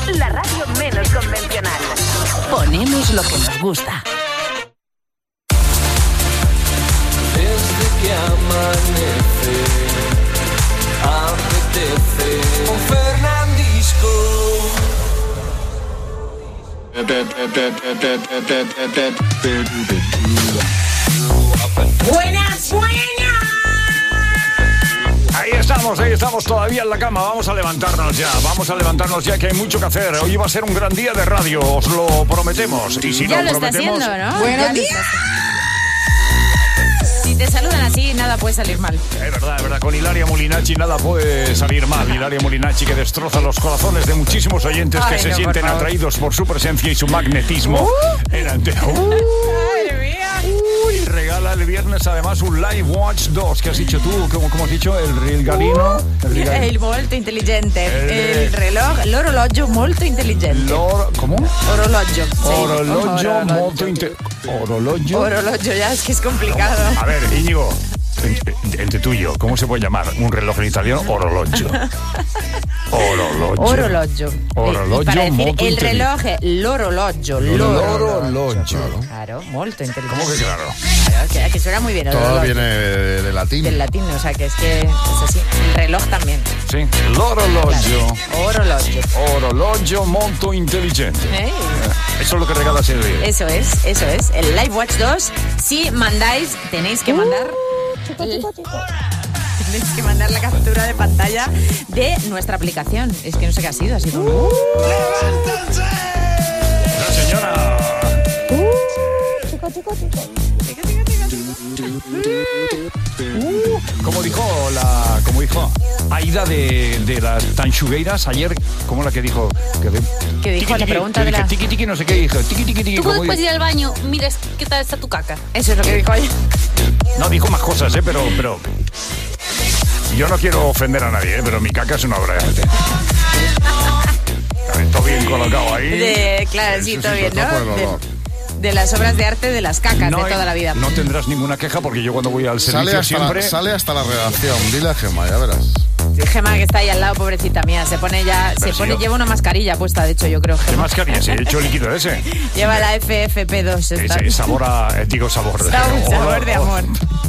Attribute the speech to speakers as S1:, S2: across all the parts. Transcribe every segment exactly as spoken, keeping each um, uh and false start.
S1: la radio menos convencional. Ponemos lo que nos gusta.
S2: Desde que amanece, apetece con Fernandisco.
S3: Buenas, buenas.
S4: Ahí estamos, ahí estamos todavía en la cama. Vamos a levantarnos ya, vamos a levantarnos ya, que hay mucho que hacer. Hoy va a ser un gran día de radio, os lo prometemos. Y si
S5: ya
S4: no
S5: lo
S4: prometemos,
S5: está haciendo, ¿no?
S3: Buenos días.
S5: Si te saludan así, nada puede salir mal.
S4: Es verdad, es verdad, con Hilaria Molinacci nada puede salir mal. Hilaria Molinacci, que destroza los corazones de muchísimos oyentes.
S5: Ay,
S4: que se
S5: no,
S4: sienten
S5: por favor.
S4: atraídos por su presencia y su magnetismo.
S5: Uh.
S4: En antena. Uh.
S5: Madre mía.
S4: Uy, regala el viernes además un Live Watch dos. ¿Qué has dicho tú? ¿Cómo, cómo has dicho? El regalino. El regalino.
S5: El molto intelligente.
S4: El-
S5: El, reloj, l'orologio molto intelligente.
S4: Lor- ¿Cómo?
S5: Orologio. sí.
S4: Orologio molto inte- Orologio.
S5: Orologio, ya es que es complicado.
S4: A ver, Íñigo, entre, entre tú y yo, ¿cómo se puede llamar un reloj en italiano? Orologio. Orologio.
S5: Orologio.
S4: Orologio
S5: Y para decir
S4: molto
S5: el
S4: intelligente.
S5: reloj, l'orologio.
S4: L'orologio.
S5: Claro, molto inteligente.
S4: ¿Cómo que claro?
S5: Claro, que, que suena muy bien.
S6: Todo
S5: orologio.
S6: viene de, de latín.
S5: Del latín, o sea que es que es así. El reloj también.
S4: Sí, l'orologio.
S5: Claro. Orologio.
S4: Orologio molto intelligente.
S5: ¿Eh?
S4: Eso es lo que regala Silvia.
S5: Eso es, eso es. El Live Watch dos. Si mandáis, tenéis que mandar. Tenéis que mandar la captura de pantalla de nuestra aplicación. Es que no sé qué ha sido, ha sido un...
S4: La señora. Como dijo la, como dijo Aida de, de las Tanchugueiras ayer, como la que dijo, que de,
S5: ¿Qué dijo?
S4: tiqui,
S5: La
S4: tiqui,
S5: pregunta
S4: que
S5: de
S4: dije,
S5: la-
S4: tiqui tiqui no sé qué dijo, tiqui tiqui tiqui.
S7: Tú
S4: como
S7: después de
S4: dijo-
S7: ir al baño, miras qué tal está tu caca.
S5: Eso es lo que dijo ella.
S4: No, dijo más cosas, eh, pero, pero yo no quiero ofender a nadie, eh, pero mi caca es una obra de arte. Todo bien colocado ahí.
S5: De, claro, sí,
S6: Sí, sí,
S5: todo
S6: sí,
S5: bien,
S6: sobre todo por
S5: ¿no?
S6: el
S5: De,
S6: olor.
S5: de las obras de arte de las cacas
S4: No,
S5: de toda la vida.
S4: No tendrás ninguna queja porque yo cuando voy al
S6: Sale
S4: servicio
S6: hasta,
S4: siempre.
S6: la, sale hasta la redacción. Dile a Gemma, ya verás.
S5: Sí, Gemma, que está ahí al lado, pobrecita mía, se pone ya,
S4: Pero
S5: se
S4: si
S5: pone,
S4: yo-
S5: lleva una mascarilla puesta, de hecho, yo creo.
S4: ¿Qué
S5: Gemma.
S4: mascarilla? Si he hecho líquido ese.
S5: Lleva la F F P dos. está-
S4: Ese sabor a. eh, Digo sabor.
S5: Está un sabor de amor.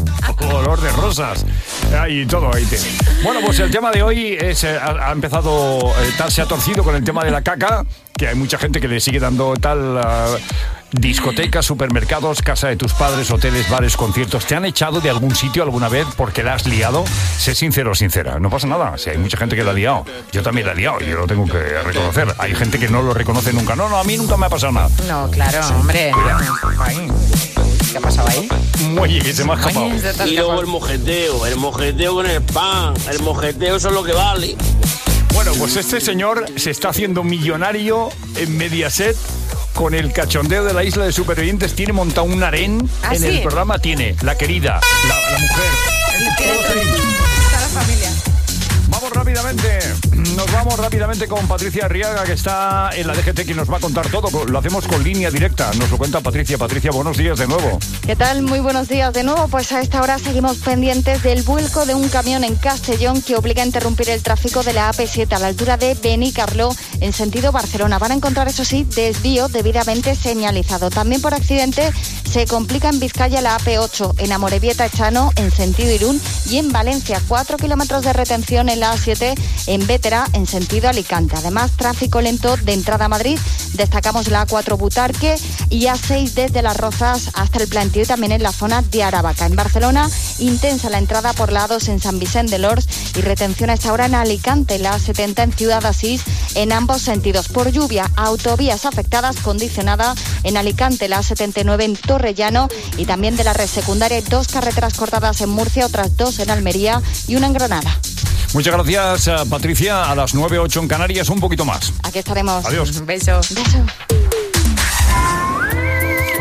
S4: Olor de rosas. Ahí todo ahí tiene. Bueno, pues el tema de hoy es, eh, ha, ha empezado, eh, tal se ha torcido con el tema de la caca, que hay mucha gente que le sigue dando tal. ah, discotecas, supermercados, casa de tus padres, hoteles, bares, conciertos. ¿Te han echado de algún sitio alguna vez porque la has liado? Sé sincero o sincera. No pasa nada. Si hay mucha gente que la ha liado. Yo también la he liado. Yo lo tengo que reconocer. Hay gente que no lo reconoce nunca. No, no, a mí nunca me ha pasado nada.
S5: No, claro, hombre. Ay, ¿qué ha pasado ahí?
S4: Muelle, que se me ha escapado.
S5: Oye, se te ha
S8: Y luego
S5: escapado.
S8: el mojeteo, el mojeteo con el pan, el mojeteo eso es lo que vale.
S4: Bueno, pues este señor se está haciendo millonario en Mediaset con el cachondeo de la isla de supervivientes. Tiene montado un harén
S5: ¿Ah,
S4: en
S5: sí?
S4: el programa. Tiene la querida, la, la mujer.
S5: Tiene
S4: todos
S5: todo-
S4: ahí.
S5: Está la familia.
S4: Vamos rápidamente, nos vamos rápidamente con Patricia Arriaga, que está en la D G T, que nos va a contar todo. Lo hacemos con línea directa. Nos lo cuenta Patricia. Patricia, buenos días de nuevo.
S9: ¿Qué tal? Muy buenos días de nuevo. Pues a esta hora seguimos pendientes del vuelco de un camión en Castellón que obliga a interrumpir el tráfico de la A P siete a la altura de Benicarló en sentido Barcelona. Van a encontrar, eso sí, desvío debidamente señalizado. También por accidente se complica en Vizcaya la A P ocho, en Amorebieta-Echano en sentido Irún y en Valencia. Cuatro kilómetros de retención en la A siete en Bétera en sentido Alicante. Además, tráfico lento de entrada a Madrid. Destacamos la A cuatro Butarque y A seis desde Las Rozas hasta el Plantío y también en la zona de Aravaca. En Barcelona, intensa la entrada por la A dos en San Vicente de Lors y retención a esta hora en Alicante, la A setenta en Ciudad Asís en ambos sentidos. Por lluvia, autovías afectadas, condicionada en Alicante, la A setenta y nueve en Torrellano y también de la red secundaria. Hay dos carreteras cortadas en Murcia, otras dos en Almería y una en Granada.
S4: Muchas gracias, eh, Patricia. A las nueve ocho en Canarias, un poquito más.
S9: Aquí estaremos.
S4: Adiós.
S5: Un beso.
S9: Beso.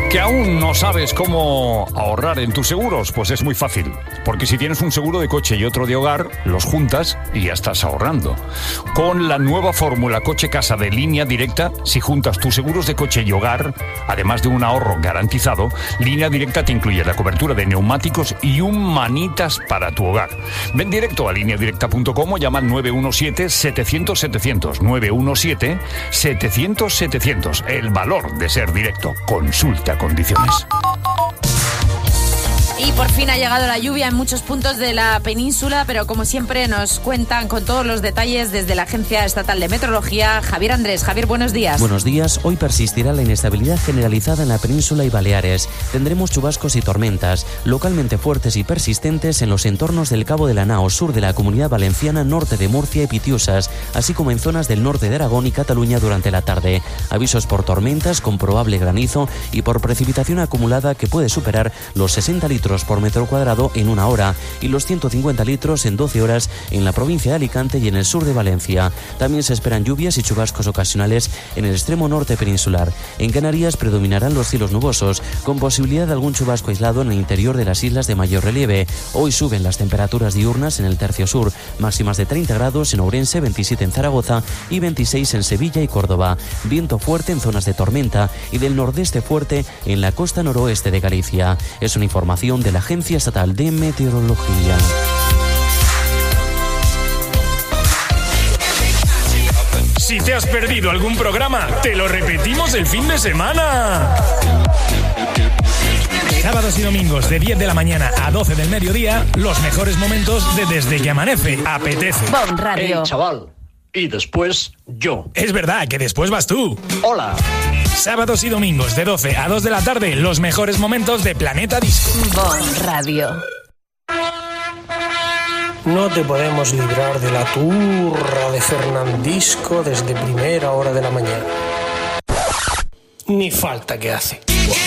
S4: ¿Que aún no sabes cómo ahorrar en tus seguros? Pues es muy fácil, porque si tienes un seguro de coche y otro de hogar, los juntas y ya estás ahorrando. Con la nueva fórmula coche-casa de Línea Directa, si juntas tus seguros de coche y hogar, además de un ahorro garantizado, Línea Directa te incluye la cobertura de neumáticos y un manitas para tu hogar. Ven directo a línea directa punto com o llama al nueve uno siete, setecientos, setecientos, nueve uno siete, setecientos, setecientos. El valor de ser directo. Consulta condiciones.
S5: Y por fin ha llegado la lluvia en muchos puntos de la península, pero como siempre nos cuentan con todos los detalles desde la Agencia Estatal de Meteorología, Javier Andrés. Javier, buenos días.
S3: Buenos días. Hoy persistirá la inestabilidad generalizada en la península y Baleares. Tendremos chubascos y tormentas, localmente fuertes y persistentes en los entornos del Cabo de la Nao, sur de la Comunidad Valenciana, norte de Murcia y Pitiusas, así como en zonas del norte de Aragón y Cataluña durante la tarde. Avisos por tormentas con probable granizo y por precipitación acumulada que puede superar los sesenta litros por metro cuadrado en una hora y los ciento cincuenta litros en doce horas en la provincia de Alicante y en el sur de Valencia. También se esperan lluvias y chubascos ocasionales en el extremo norte peninsular. En Canarias predominarán los cielos nubosos, con posibilidad de algún chubasco aislado en el interior de las islas de mayor relieve. Hoy suben las temperaturas diurnas en el tercio sur, máximas de treinta grados en Ourense, veintisiete en Zaragoza y veintiséis en Sevilla y Córdoba. Viento fuerte en zonas de tormenta y del nordeste fuerte en la costa noroeste de Galicia. Es una información de la Agencia Estatal de Meteorología.
S10: Si te has perdido algún programa, te lo repetimos el fin de semana. Sábados y domingos de diez de la mañana a doce del mediodía, los mejores momentos de Desde que Amanece. Apetece.
S1: Bon Radio.
S11: Hey, chaval. Y después yo.
S10: Es verdad que después vas tú.
S11: Hola.
S10: Sábados y domingos de doce a dos de la tarde, los mejores momentos de Planeta Disco.
S1: Bon Radio.
S12: No te podemos librar de la turra de Fernandisco desde primera hora de la mañana. Ni falta que hace.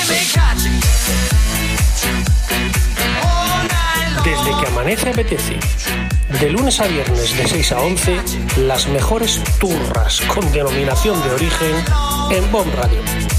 S12: Desde que amanece apetece. De lunes a viernes de seis a once, las mejores turras con denominación de origen en Bon Radio.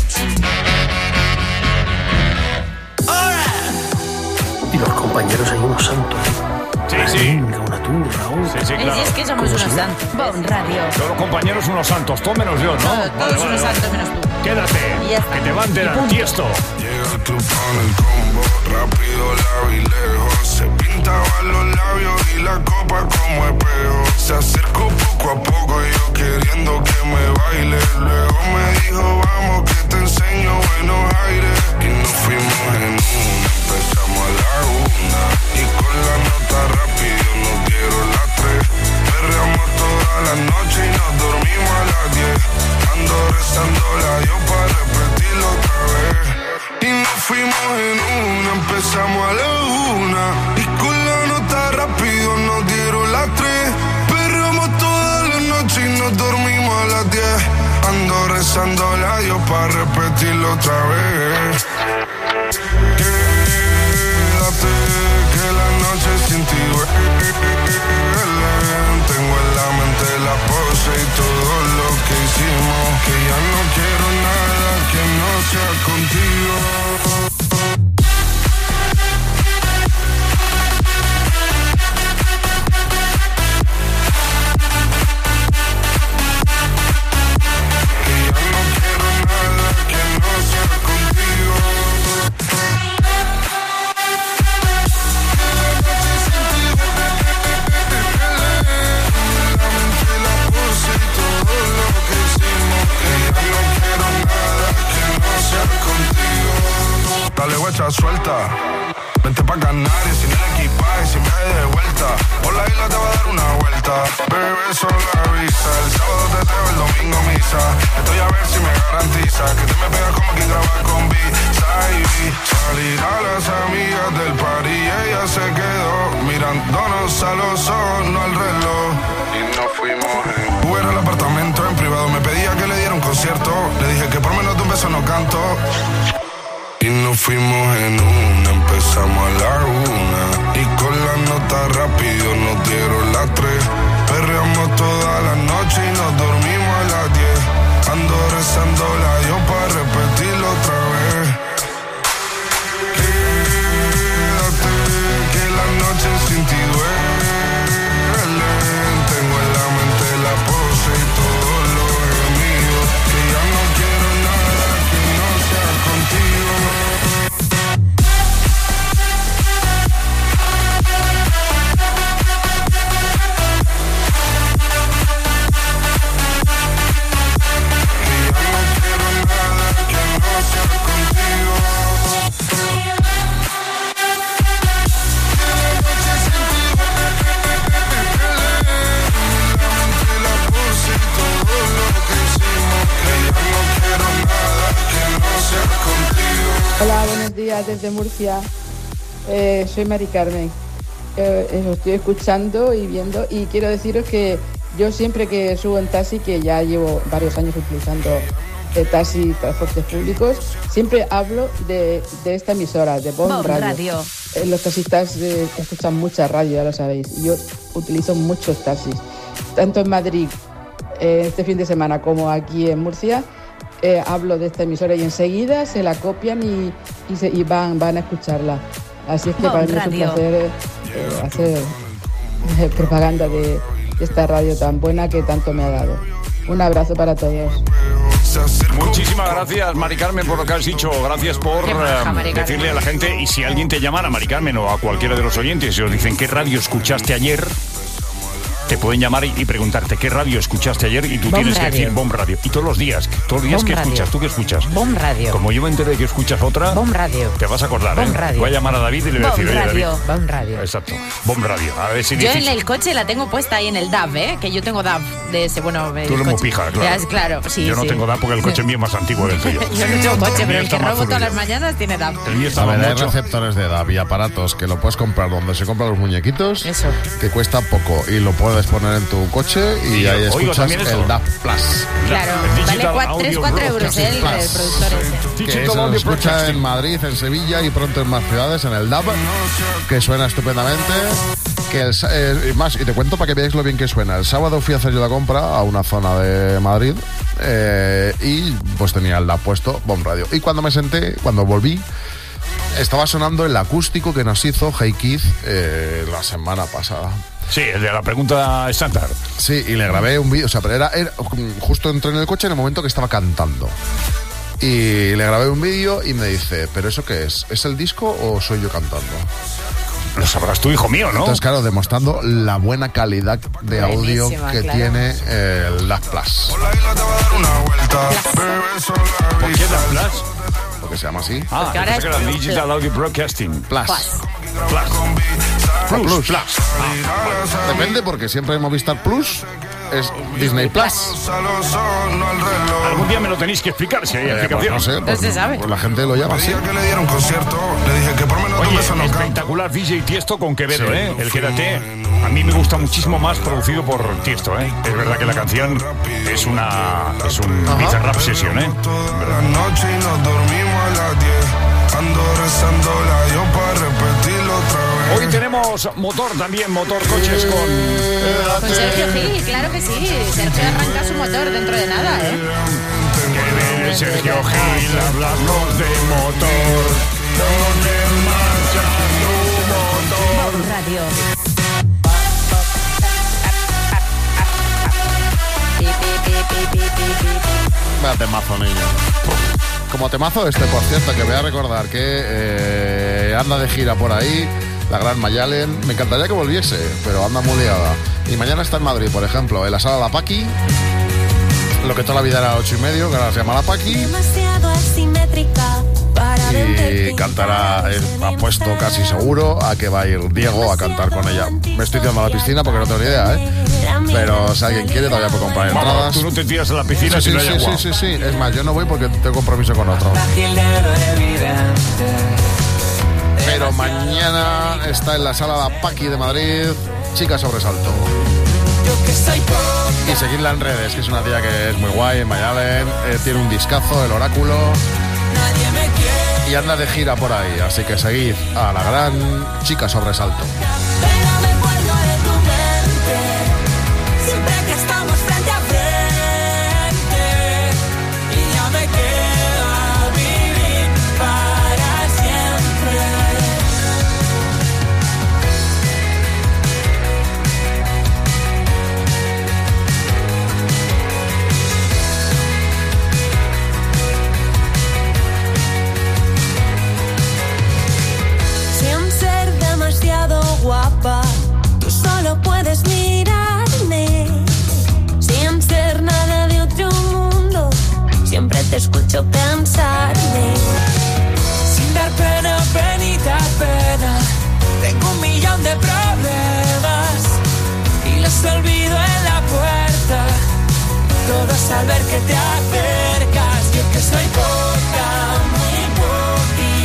S12: Y los compañeros hay unos santos.
S4: Sí, sí.
S12: Venga, una turra, una.
S4: Sí, sí, claro.
S5: Es que somos unos santos. Bon Radio.
S4: Todos los compañeros unos santos, todos menos yo, ¿no?
S5: Todos,
S4: Vale,
S5: todos
S4: vale,
S5: unos
S4: vale.
S5: santos menos tú.
S4: Quédate,
S5: Y ya está.
S4: que te va a enterar,
S5: Y punto.
S4: Tiesto.
S13: Llega el club con el combo, rápido, largo y lejos. Se pintaban los labios y la copa como espejo. Se acercó poco a poco y yo queriendo que me baile. Luego me dijo, vamos que te enseño buenos aires. Y nos fuimos en una, empezamos a la una. Y con la nota rápido nos dieron las tres. Perreamos toda la noche y nos dormimos a las diez. Ando rezándola yo para repetirlo otra vez. Y nos fuimos en una, empezamos a la una. Y con la nota rápido nos dieron las tres. Perreamos toda la noche y nos dormimos a las diez. Ando rezándola yo para repetirlo otra vez. Quédate que la noche sin ti huele. Tengo en la mente la pose y todo lo que hicimos. Que ya no quiero nada que no sea contigo. Dale guacha suelta, vente pa' Canarias sin el equipaje, sin viaje de vuelta. Por la isla te va a dar una vuelta. Bebé, solo avisa, el sábado te traigo, el domingo misa. Estoy a ver si me garantiza que te me pegas como quien graba con Visa y vi. Salir a las amigas del party y ella se quedó mirándonos a los ojos, no al reloj. Y nos fuimos en Uber al apartamento en privado. Me pedía que le diera un concierto. Le dije que por menos de un beso no canto. Y nos fuimos en una, empezamos a la una. Y con la nota rápido nos dieron las tres. Perreamos toda la noche y nos dormimos a las diez. Ando rezándola yo para repetirlo otra vez.
S14: Hola, buenos días desde Murcia. Eh, soy Mari Carmen. Eh, eh, os estoy escuchando y viendo y quiero deciros que yo siempre que subo en taxi, que ya llevo varios años utilizando eh, taxi y transportes públicos, siempre hablo de, de esta emisora, de Bon
S5: Bon
S14: Radio.
S5: Radio.
S14: Eh, los taxistas eh, escuchan mucha radio, ya lo sabéis, y yo utilizo muchos taxis, tanto en Madrid eh, este fin de semana como aquí en Murcia. Eh, hablo de esta emisora y enseguida se la copian y, y, se, y van, van a escucharla. Así es que
S5: Bon
S14: para mí es un
S5: Radio.
S14: placer eh, hacer eh, propaganda de, de esta radio tan buena que tanto me ha dado. Un abrazo para todos.
S4: Muchísimas gracias, Mari Carmen, por lo que has dicho. Gracias por
S5: Qué maja,
S4: eh,
S5: Mari Carmen.
S4: decirle a la gente, y si alguien te llamara, Mari Carmen, o a cualquiera de los oyentes, y os dicen qué radio escuchaste ayer, te pueden llamar y, y preguntarte qué radio escuchaste ayer, y tú
S5: Bon
S4: tienes que
S5: Radio.
S4: decir Bon Radio. Y todos los días, todos los días
S5: Bon
S4: que
S5: Radio.
S4: escuchas, ¿tú qué escuchas?
S5: Bon Radio.
S4: Como yo me enteré de que escuchas otra,
S5: Bon Radio.
S4: te vas a acordar,
S5: Bon
S4: ¿eh?
S5: Radio.
S4: Voy a llamar a David y le voy a
S5: Bon
S4: decir, oye,
S5: Radio.
S4: David.
S5: Bon Radio.
S4: Exacto, Bon Radio. A ver si
S5: Yo en
S4: dices-
S5: el coche la tengo puesta ahí en el D A V, ¿eh? Que yo tengo D A V de ese, bueno... el
S4: Tú eres muy
S5: coche.
S4: pija, claro.
S5: Ya, es claro, sí,
S4: Yo no
S5: sí.
S4: tengo D A porque el coche mío es más antiguo que el tuyo.
S5: Yo no tengo coche, pero el que
S4: está más
S5: robo todas las
S4: zurullo.
S5: mañanas tiene D A V.
S4: El mío
S6: A
S4: estaba
S6: ver, hay
S4: mucho.
S6: receptores de D A B y aparatos que lo puedes comprar donde se compran los muñequitos,
S5: Eso.
S6: que cuesta poco y lo puedes poner en tu coche y
S4: Y
S6: ahí
S4: oigo
S6: escuchas
S4: también eso.
S6: el D A B Plus.
S5: Claro,
S4: El
S5: vale
S4: Digital
S5: tres,
S4: Audio
S5: cuatro euros
S4: Broadcasting
S5: el, el
S6: Plus.
S5: productor ese.
S6: Que
S4: Digital
S6: se
S4: Audio
S6: escucha
S4: Broadcasting.
S6: en Madrid, en Sevilla y pronto en más ciudades, en el D A B, que suena estupendamente. Que el, sa- eh, y más, y te cuento para que veáis lo bien que suena. El sábado fui a hacer yo la compra a una zona de Madrid eh, y pues tenía el D A B puesto, Bon Radio. Y cuando me senté, cuando volví, estaba sonando el acústico que nos hizo Hey Keith eh, la semana pasada.
S4: Sí, el de la pregunta estándar.
S6: Sí, y le grabé un vídeo, o sea, pero era, era- justo entré en el coche en el momento que estaba cantando. Y le grabé un vídeo y me dice, ¿pero eso qué es? ¿Es el disco o soy yo cantando?
S4: Lo sabrás tú, hijo mío, ¿no?
S6: Entonces, claro, demostrando la buena calidad de audio
S5: Buenísima,
S6: que
S5: claro.
S6: tiene el D A B Plus.
S4: ¿Por qué da Plus?
S6: Porque se llama así.
S4: Ah,
S5: Porque ahora
S4: yo pensé que
S5: es
S4: era
S5: Plus.
S4: Digital Audio Broadcasting.
S6: Plus.
S5: Plus.
S4: Plus.
S6: O
S4: Plus.
S6: Plus.
S4: Plus.
S6: Depende, porque siempre en Movistar Plus es Disney Plus.
S4: Algún día me lo tenéis que explicar si hay
S6: Eh, pues
S4: explicación.
S6: no sé,
S5: No
S6: pues,
S5: se sabe.
S6: pues la gente lo llama así.
S13: Que le dieron concierto, le dije que por menos de un
S4: Oye,
S13: beso no canto.
S4: espectacular D J Tiesto con Quevedo,
S6: Sí.
S4: ¿eh? El Quédate. A mí me gusta muchísimo más producido por Tiesto, ¿eh? Es verdad que la canción es una... es un pizza rap session, ¿eh?
S13: Toda la noche y nos dormimos a las diez. Ando rezándola yo para repetirlo otra vez.
S4: Hoy tenemos motor también, motor coches con...
S5: Con Sergio Gil, claro que sí. Sergio arranca su motor dentro de nada, ¿eh?
S4: Que viene Sergio Gil a hablarnos de motor. Pon en marcha tu motor.
S5: Bon Radio.
S6: Vaya temazo, niño. Como temazo este, por cierto, que voy a recordar que eh, anda de gira por ahí, la gran Mayalen. Me encantaría que volviese, pero anda muy liada. Y mañana está en Madrid, por ejemplo, en la sala La Paqui. Lo que toda la vida era ocho y medio, que ahora se llama La Paqui.
S15: Demasiado asimétrica para
S6: Y cantará, eh, apuesto casi seguro a que va a ir Diego a cantar con ella. Me estoy tirando a la piscina porque no tengo ni idea, ¿eh? Pero si alguien quiere, todavía puede comprar
S4: Vamos,
S6: entradas.
S4: tú no te tiras a la piscina
S6: Sí,
S4: si no
S6: sí,
S4: hay
S6: sí,
S4: agua.
S6: sí, sí, sí. Es más, yo no voy porque tengo compromiso con otro. Pero mañana está en la sala La Paqui de Madrid, Chica Sobresalto. Y seguidla en redes, que es una tía que es muy guay en Mayalen, eh, tiene un discazo, El Oráculo, y anda de gira por ahí, así que seguid a la gran Chica Sobresalto.
S15: Pero me cuelgo de tu mente siempre que estamos frente a frente y ya me queda vivir para siempre. Sin ser demasiado guapa, tú solo puedes mirarme. Sin ser nada de otro mundo, siempre te escucho pensarme.
S2: Sin dar pena, penita, pena. Tengo un millón de problemas y los olvido en la puerta. Todos al ver que te acercas, yo que soy poca, muy poquita.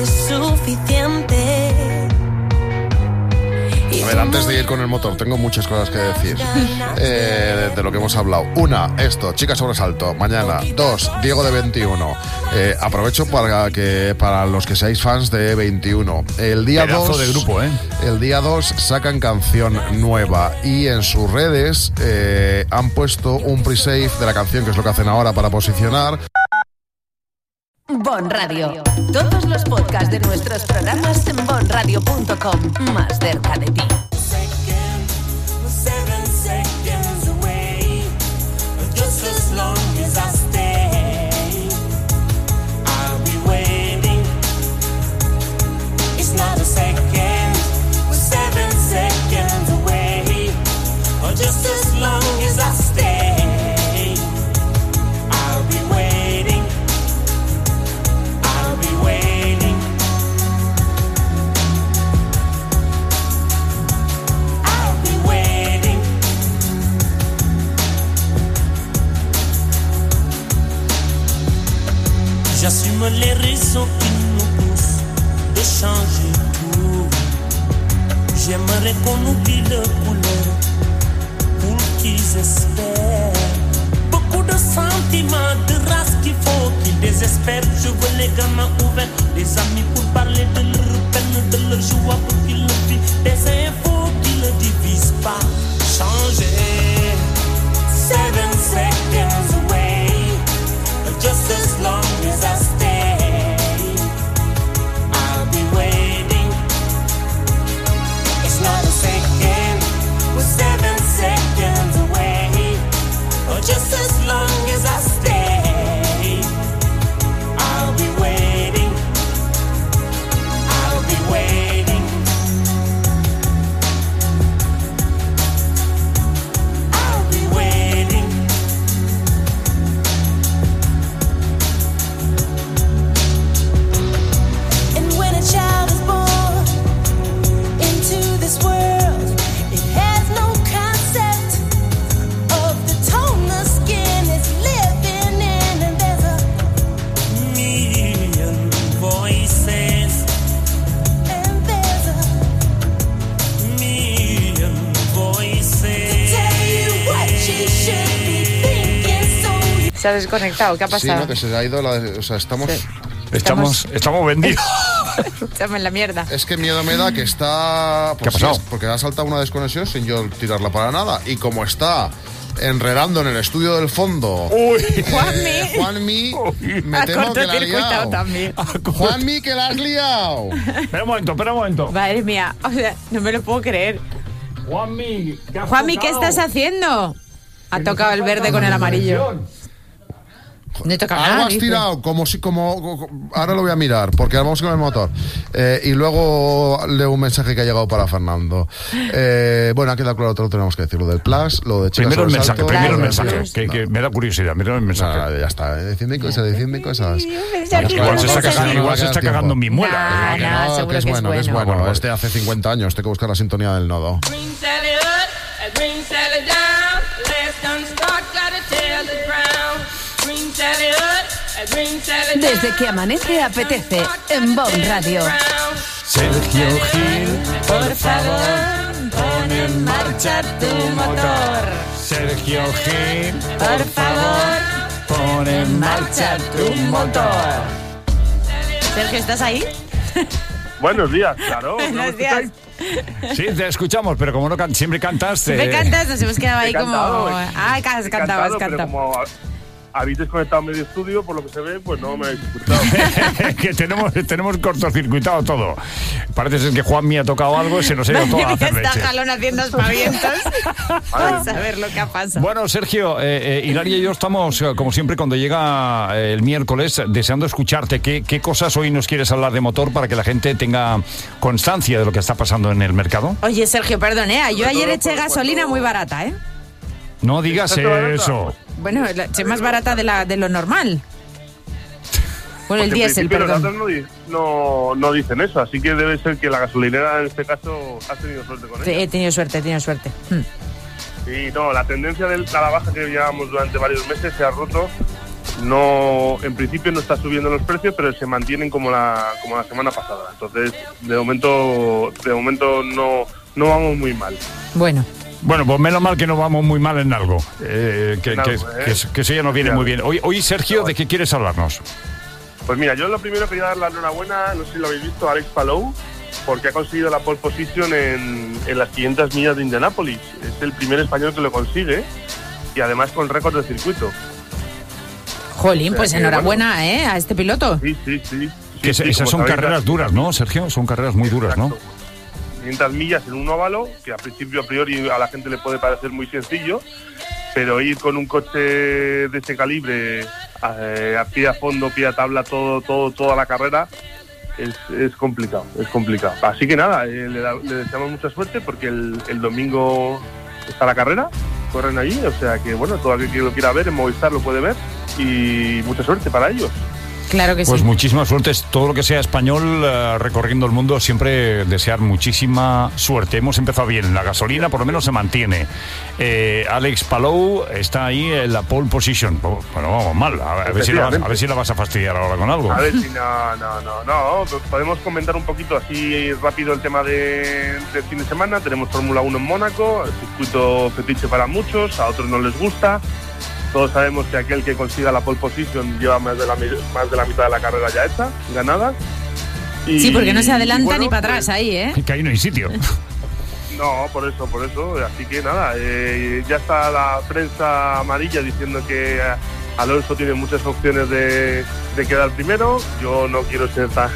S15: suficiente.
S6: A ver, antes de ir con el motor, tengo muchas cosas que decir eh, de lo que hemos hablado. Una, esto, Chicas Sobresalto, mañana. Dos, Diego de veintiuno. Eh, aprovecho para que para los que seáis fans de veintiuno. El día dos,
S4: de grupo, ¿eh?
S6: El día dos sacan canción nueva y en sus redes eh, han puesto un pre-save de la canción, que es lo que hacen ahora para posicionar.
S1: Bon Radio. Todos los podcasts de nuestros programas en bon radio punto com. Más cerca de ti.
S15: Seven seconds away, just as long as I stay, I'll be waiting. It's not a second, we're seven seconds away, or just as long as I stay, I'll be waiting. I'll be waiting. I'll be waiting. J'assume les raisons qui nous poussent de changer tout. J'aimerais qu'on oublie le couleur pour qu'ils espèrent. Beaucoup de sentiments, de race qu'il faut qu'ils désespèrent. Je veux les gamins ouverts, des amis pour parler de leur peine, de leur joie pour qu'ils le vivent. Des infos qui ne divisent pas. Changer. Seven seconds away, just as long as I stay, I'll be waiting. It's not a second, we're seven seconds away, or just as long as I stay, I'll be waiting. I'll be waiting. I'll be waiting. And when a child is born into this world, it has no concept of the tone the skin is living in, and there's a million voices, and there's a million voices to tell you what you should be thinking, so you
S5: Se ha desconectado, ¿qué ha
S6: Sí,
S5: pasado?
S6: no, que se ha ido la... O sea, estamos...
S5: Sí.
S4: Estamos, estamos vendidos.
S5: Estamos en la mierda.
S6: Es que miedo me da que está...
S4: ¿Qué ha
S6: Pues sí,
S4: pasado?
S6: es porque ha saltado una desconexión sin yo tirarla para nada. Y como está enredando en el estudio del fondo...
S4: Uy.
S6: eh,
S5: Juanmi.
S6: Juanmi, me
S5: Ha
S6: temo que la has
S5: cortocircuitado
S6: liado.
S5: también.
S6: Juanmi, que la has liado.
S4: Espera un momento, espera un momento.
S5: Madre mía, o sea, no me lo puedo creer.
S4: Juanmi, ¿qué has
S5: Juanmi, ¿qué
S4: tocado?
S5: estás haciendo? Ha
S4: Que nos
S5: tocado
S4: ha
S5: el verde
S4: faltado
S5: con el
S4: la
S5: amarillo.
S4: conexión.
S5: No he tocado
S6: Algo
S5: nada.
S6: has
S5: dice.
S6: tirado, como si, como... Ahora lo voy a mirar, porque ahora vamos con el motor. Eh, y luego leo un mensaje que ha llegado para Fernando. Eh, bueno, ha quedado claro, todo lo tenemos que decir. Lo del Plus, lo de Chicas
S4: Primero el mensaje,
S6: Sobresalto.
S4: primero el
S5: Claro,
S4: mensaje, que, que me da curiosidad, primero el mensaje.
S6: Nada, ya está, decidme cosas, decidme cosas.
S5: mensaje,
S4: Igual se está,
S5: mensaje.
S4: cagando, igual se está cagando mi muela.
S5: Nah,
S6: Que
S5: nah,
S6: no,
S5: seguro
S6: que es
S5: que es
S6: bueno, que es
S5: bueno.
S6: bueno.
S4: Bueno,
S6: Este hace cincuenta años, tengo que buscar la sintonía del nodo.
S15: Green Sally up, green Sally down. Last done start, gotta tell the ground. Green Sally up, green Sally down.
S1: Desde que amanece apetece en Bon Radio.
S4: Sergio Gil,
S5: Por favor, pon en marcha tu motor.
S4: Sergio Gil,
S5: Por favor,
S4: pon en
S5: marcha tu motor. Sergio, ¿estás ahí?
S16: Buenos días, claro. ¿no me
S5: Buenos días.
S16: escucháis?
S4: Sí, te escuchamos, pero como no can- siempre cantas...
S5: Me
S4: eh,
S5: cantas, nos hemos quedado ahí
S16: He
S5: como...
S16: cantado,
S5: Ah, has
S16: He
S5: cantado, has
S16: cantado, pero
S5: cantado.
S16: como habéis desconectado medio estudio, por lo que se ve, pues no me habéis escuchado.
S4: que tenemos, tenemos cortocircuitado todo. Parece ser que Juanmi ha tocado algo y se nos ha ido todo a hacer
S5: Está
S4: leche.
S5: Jalón haciendo aspavientos. Vamos a ver lo que ha pasado.
S4: Bueno, Sergio, eh, eh, Hilaria y yo estamos, eh, como siempre, cuando llega eh, el miércoles, deseando escucharte. ¿Qué, ¿Qué cosas hoy nos quieres hablar de motor para que la gente tenga constancia de lo que está pasando en el mercado?
S5: Oye, Sergio, perdón, ¿eh? Yo
S16: Sobre
S5: ayer
S16: todo
S5: eché
S16: por
S5: gasolina
S16: cuando-
S5: muy barata, ¿eh?
S4: No digas
S16: ¿Está barata?
S4: eso.
S5: Bueno, la eché más barata de, la, de lo normal. Bueno, el
S16: Porque en
S5: diésel,
S16: principio los
S5: perdón.
S16: datos no, di- no, no dicen eso, así que debe ser que la gasolinera en este caso ha tenido suerte con
S5: Sí,
S16: ella.
S5: he tenido suerte, he tenido suerte. Hmm.
S16: Sí, no, la tendencia de la baja que llevamos durante varios meses se ha roto no, en principio no está subiendo los precios, pero se mantienen como la como la semana pasada. Entonces, de momento, de momento no, no vamos muy mal.
S5: Bueno.
S4: Bueno, pues menos mal que no vamos muy mal en algo. Eh, que,
S16: En algo,
S4: que,
S16: ¿eh?
S4: que, que eso ya nos viene
S16: Claro.
S4: muy bien. Hoy, hoy, Sergio, ¿de qué quieres hablarnos?
S16: Pues mira, yo lo primero quería dar la enhorabuena, no sé si lo habéis visto, a Alex Palou, porque ha conseguido la pole position en, en las quinientas millas de Indianápolis. Es el primer español que lo consigue y además con récord de circuito.
S5: Jolín,
S16: O sea
S5: pues
S16: que,
S5: enhorabuena, bueno, ¿eh? A este piloto.
S16: Sí, sí, sí.
S4: Que
S16: sí,
S4: esas
S16: como
S4: son
S16: sabéis,
S4: carreras
S16: las-
S4: duras, ¿no, Sergio? Son carreras muy duras, ¿no?
S16: quinientas millas en un óvalo, que a principio a priori a la gente le puede parecer muy sencillo, pero ir con un coche de ese calibre, eh, a pie a fondo, pie a tabla, todo, todo, toda la carrera, es, es complicado, es complicado. Así que nada, eh, le, da- le deseamos mucha suerte porque el, el domingo está la carrera, corren allí, o sea que bueno, todo aquel que lo quiera ver en Movistar lo puede ver y mucha suerte para ellos.
S5: Claro que
S4: Pues
S5: sí.
S4: muchísima suerte. Todo lo que sea español eh, recorriendo el mundo, siempre desear muchísima suerte. Hemos empezado bien. La gasolina por lo menos se mantiene. Eh, Alex Palou está ahí en la pole position. Bueno, vamos mal. A, a ver si la vas, a ver si la vas a fastidiar ahora con algo.
S16: A ver si no, no, no, no. Podemos comentar un poquito así rápido el tema de, del fin de semana. Tenemos Fórmula uno en Mónaco, el circuito fetiche para muchos, a otros no les gusta. Todos sabemos que aquel que consiga la pole position lleva más de la, más de la mitad de la carrera ya hecha, ganada. Y,
S5: Sí, porque no se adelanta
S16: y bueno,
S5: ni para
S16: pues,
S5: atrás ahí, ¿eh?
S4: Que ahí no hay sitio.
S16: No, por eso, por eso. Así que nada, eh, ya está la prensa amarilla diciendo que eh, Alonso tiene muchas opciones de, de quedar primero. Yo no quiero ser tan,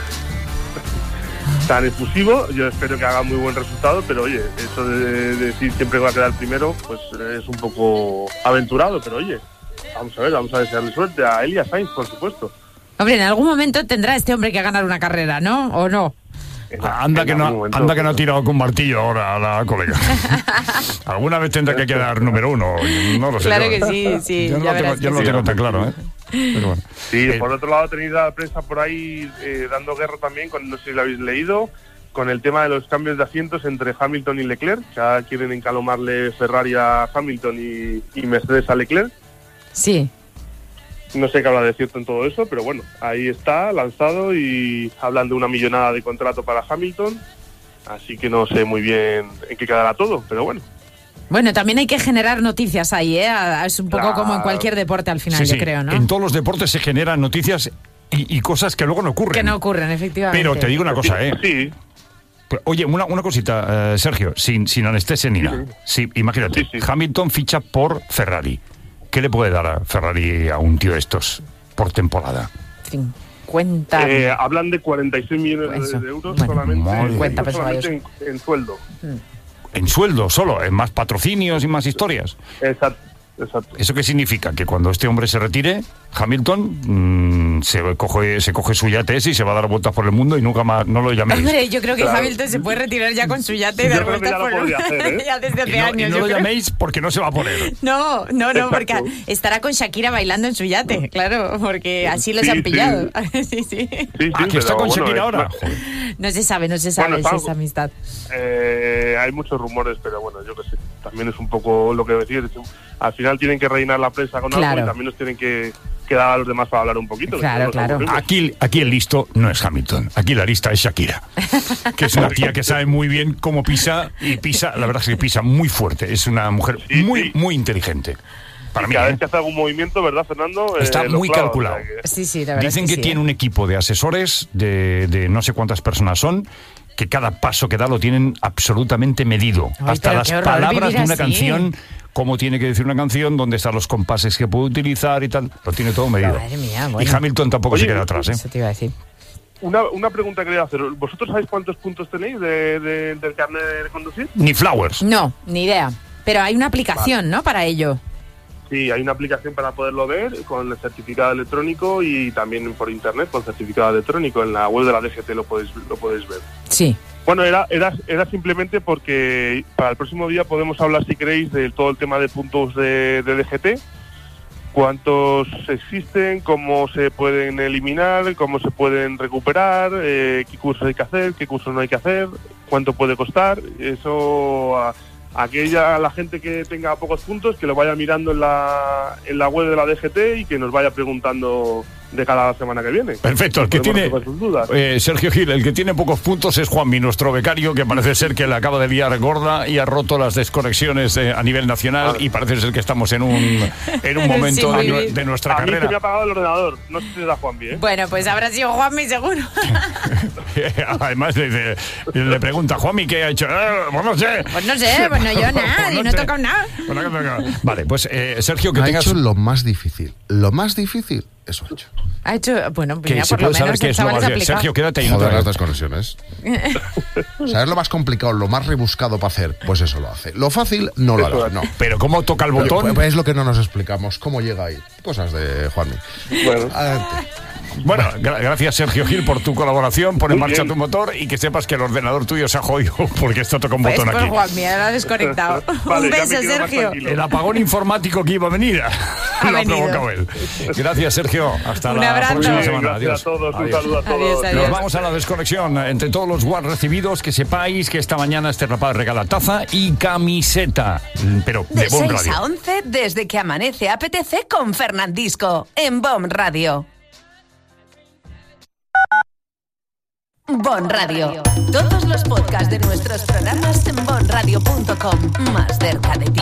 S16: tan efusivo. Yo espero que haga muy buen resultado, pero oye, eso de, de decir siempre que va a quedar primero, pues es un poco aventurado, pero oye, vamos a ver, vamos a desearle suerte a Elias Sainz, por supuesto.
S5: Hombre, en algún momento tendrá este hombre que ganar una carrera, ¿no? ¿O no?
S4: Anda que, no, anda que no ha tirado con martillo ahora a la colega. Alguna vez tendrá que quedar número uno. No lo sé.
S5: Claro
S4: yo.
S5: que sí, sí.
S4: Yo no
S5: ya
S4: lo tengo,
S5: verás
S4: yo no
S5: que
S4: lo
S5: sí.
S4: tengo tan claro, ¿eh? Pero bueno.
S16: Sí,
S4: Eh,
S16: por otro lado tenéis la prensa por ahí eh, dando guerra también, con, no sé si lo habéis leído, con el tema de los cambios de asientos entre Hamilton y Leclerc. Ya quieren encalomarle Ferrari a Hamilton y, y Mercedes a Leclerc.
S5: Sí.
S16: No sé qué habla de cierto en todo eso, pero bueno, ahí está, lanzado, y hablan de una millonada de contrato para Hamilton. Así que no sé muy bien en qué quedará todo, pero bueno.
S5: Bueno, también hay que generar noticias ahí, ¿eh? Es un poco
S16: Claro.
S5: como en cualquier deporte al final,
S4: sí,
S5: yo
S4: sí.
S5: creo, ¿no?
S4: En todos los deportes se generan noticias y, y cosas que luego no ocurren.
S5: Que no ocurren, efectivamente.
S4: Pero te digo una cosa, ¿eh?
S16: Sí.
S4: Oye, una, una cosita, eh, Sergio, sin, sin anestesia ni nada. Sí, imagínate, Hamilton ficha por Ferrari. ¿Qué le puede dar a Ferrari a un tío de estos por temporada?
S5: cincuenta.
S16: Eh, hablan de cuarenta y seis millones de, de euros solamente,
S4: madre.
S16: cincuenta
S4: Pues
S16: solamente en, en sueldo.
S4: En sueldo solo, en más patrocinios y más historias.
S16: Exacto, exacto.
S4: ¿Eso qué significa? Que cuando este hombre se retire, Hamilton mmm, se, coge, se coge su yate ese y se va a dar vueltas por el mundo y nunca más, no lo llaméis.
S5: Hombre, yo creo que
S4: Claro.
S5: Hamilton se puede retirar ya con su yate y
S4: Yo
S5: dar
S4: creo que
S5: vueltas
S4: ya lo
S5: por el
S4: podría
S5: mundo.
S4: hacer, ¿eh?
S5: Ya desde hace
S4: Y no,
S5: años.
S4: y no
S5: yo
S4: lo
S5: creo.
S4: llaméis porque no se va a poner.
S5: No, no, no, porque
S4: Exacto.
S5: estará con Shakira bailando en su yate, claro, porque así los
S16: Sí,
S5: han
S16: sí.
S5: pillado. sí, sí.
S4: Ah, que está con Shakira ahora.
S5: No se sabe, no se sabe
S16: Bueno,
S5: si
S16: está-
S5: es amistad.
S16: Eh, hay muchos rumores, pero bueno, yo qué sé. También es un poco lo que decís. Al final tienen que rellenar la prensa con
S4: Claro.
S16: algo y también nos tienen que, que dar a los demás para hablar un poquito. que
S5: Claro,
S16: si no nos
S5: claro.
S16: aburrimos.
S4: Aquí, aquí el listo no es Hamilton, aquí la lista es Shakira, que es una tía que sabe muy bien cómo pisa y pisa, la verdad es que pisa muy fuerte, es una mujer muy, muy inteligente. Para mí,
S16: Cada
S4: ¿eh?
S16: vez que hace algún movimiento, ¿verdad, Fernando? Eh,
S4: Está
S16: lo
S4: muy
S16: clava,
S4: calculado.
S16: o sea que-
S5: Sí, sí, la verdad
S4: Dicen
S5: es
S4: que,
S5: que, sí,
S4: tiene
S5: ¿eh?
S4: un equipo de asesores de, de no sé cuántas personas son, que cada paso que da lo tienen absolutamente medido.
S5: Ay,
S4: Hasta
S5: pero
S4: las
S5: qué horror
S4: palabras
S5: vivir
S4: de una
S5: así.
S4: canción, cómo tiene que decir una canción, dónde están los compases que puede utilizar y tal. Lo tiene todo medido.
S5: Madre mía,
S4: Y
S5: bueno.
S4: Hamilton tampoco
S16: Oye,
S4: se queda atrás, ¿eh?
S5: Eso te iba a decir.
S16: Una, una pregunta que quería hacer. ¿Vosotros sabéis cuántos puntos tenéis de, de- del carnet de conducir?
S4: Ni Flowers.
S5: No, ni idea. Pero hay una aplicación, ¿no? Para ello.
S16: Sí, hay una aplicación para poderlo ver con el certificado electrónico y también por internet con certificado electrónico. En la web de la D G T lo podéis, lo podéis ver.
S5: Sí.
S16: Bueno, era, era, era simplemente porque para el próximo día podemos hablar, si queréis, de todo el tema de puntos de, de D G T. Cuántos existen, cómo se pueden eliminar, cómo se pueden recuperar, eh, qué cursos hay que hacer, qué cursos no hay que hacer, cuánto puede costar. Eso, ah, aquella la gente que tenga pocos puntos que lo vaya mirando en la en la web de la D G T y que nos vaya preguntando de cada semana que viene.
S4: Perfecto, el que tiene eh, Sergio Gil, el que tiene pocos puntos es Juanmi, nuestro becario, que parece ser que le acaba de liar gorda y ha roto las desconexiones eh, a nivel nacional, vale. Y parece ser que estamos en un en un momento sí, de, de nuestra
S16: a
S4: carrera.
S16: A mí se me ha apagado el ordenador, no sé si era Juanmi, ¿eh?
S5: Bueno, pues habrá sido Juanmi seguro.
S4: Además le, le, le pregunta, Juanmi, ¿qué ha hecho? Eh, pues no sé.
S5: Pues no sé, pues no yo nada, pues no, y no he tocado nada.
S4: Vale, pues eh, Sergio, que
S6: ha
S4: tengas...
S6: hecho lo más difícil, lo más difícil, eso ha hecho.
S5: Ha hecho, bueno,
S4: que
S5: mira,
S4: se
S5: por
S4: puede
S5: lo
S4: saber
S5: menos
S4: qué es lo más bien. Sergio, quédate ahí.
S6: Joder, las desconexiones. ¿Sabes lo más complicado, lo más rebuscado para hacer? Pues eso lo hace. Lo fácil no lo hará, no.
S4: Pero ¿cómo toca el botón?
S6: Pues, pues es lo que no nos explicamos. ¿Cómo llega ahí? Cosas de Juanmi.
S16: Bueno.
S6: Adelante.
S4: Bueno, gra- gracias Sergio Gil por tu colaboración, pon en marcha bien tu motor y que sepas que el ordenador tuyo se ha jodido porque esto toca un
S5: pues
S4: botón
S5: por
S4: aquí.
S5: Juan, mira, lo ha desconectado. Vale, un beso, Sergio.
S4: El apagón informático que iba a venir
S5: ha
S4: lo ha provocado él. Gracias, Sergio. Hasta
S5: un
S4: la
S5: abrazo.
S4: próxima
S16: Bien,
S4: semana.
S16: gracias
S4: Adiós.
S16: a todos.
S4: Adiós.
S16: Un saludo a todos.
S5: Adiós, adiós.
S4: Nos vamos a la desconexión. Entre todos los WhatsApp recibidos, que sepáis que esta mañana este rapaz regala taza y camiseta. Pero de,
S1: de
S4: Bon
S1: seis
S4: Radio.
S1: a once, desde que amanece A P T C con Fernandisco, en Bon Radio. Bon Radio. Todos los podcasts de nuestros programas en bon radio punto com. Más cerca de ti.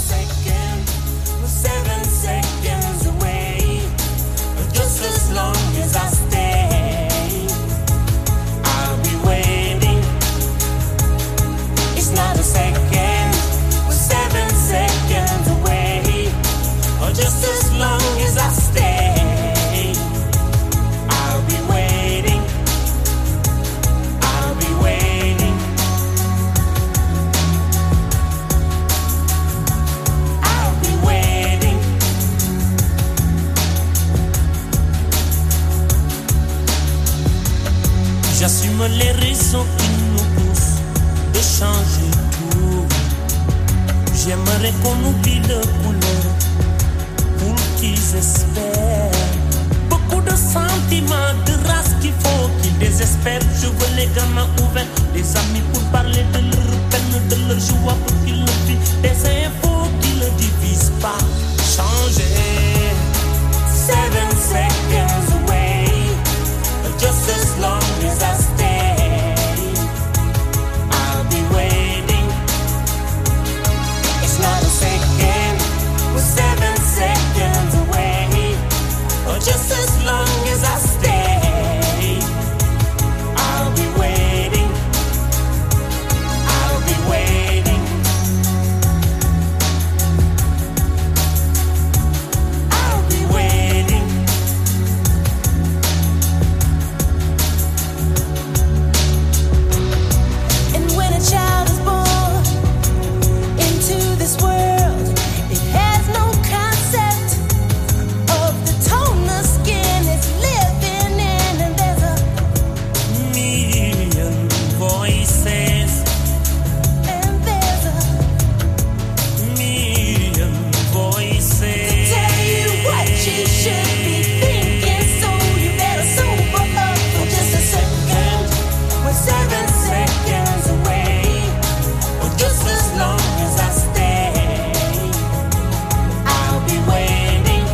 S15: Just as long as I stay, I'll be waiting, I'll be waiting, I'll be waiting. J'assume les raisons qui nous poussent de changer tout. J'aimerais qu'on oublie le couleur pour qu'ils espèrent. Beaucoup de sentiments, de race qu'il faut qu'ils désespèrent. Je veux les gamins ouverts, des amis pour parler de leur peine, de leur joie pour qu'ils le vivent. Des infos qui ne divisent pas. Changer. Seven seconds away, just as long as I stay, I'll be waiting. It's not a second, we're seven seconds away, or just as long as I stay, I'll be waiting, I'll be waiting, I'll be waiting. And when a child is born into this world, it has no concept of the tone the skin is living in, and there's a million voices, and there's a million voices to tell you what you should be thinking, so you better sober up for just a second. We're seven seconds away, or just as long as I stay, I'll be waiting.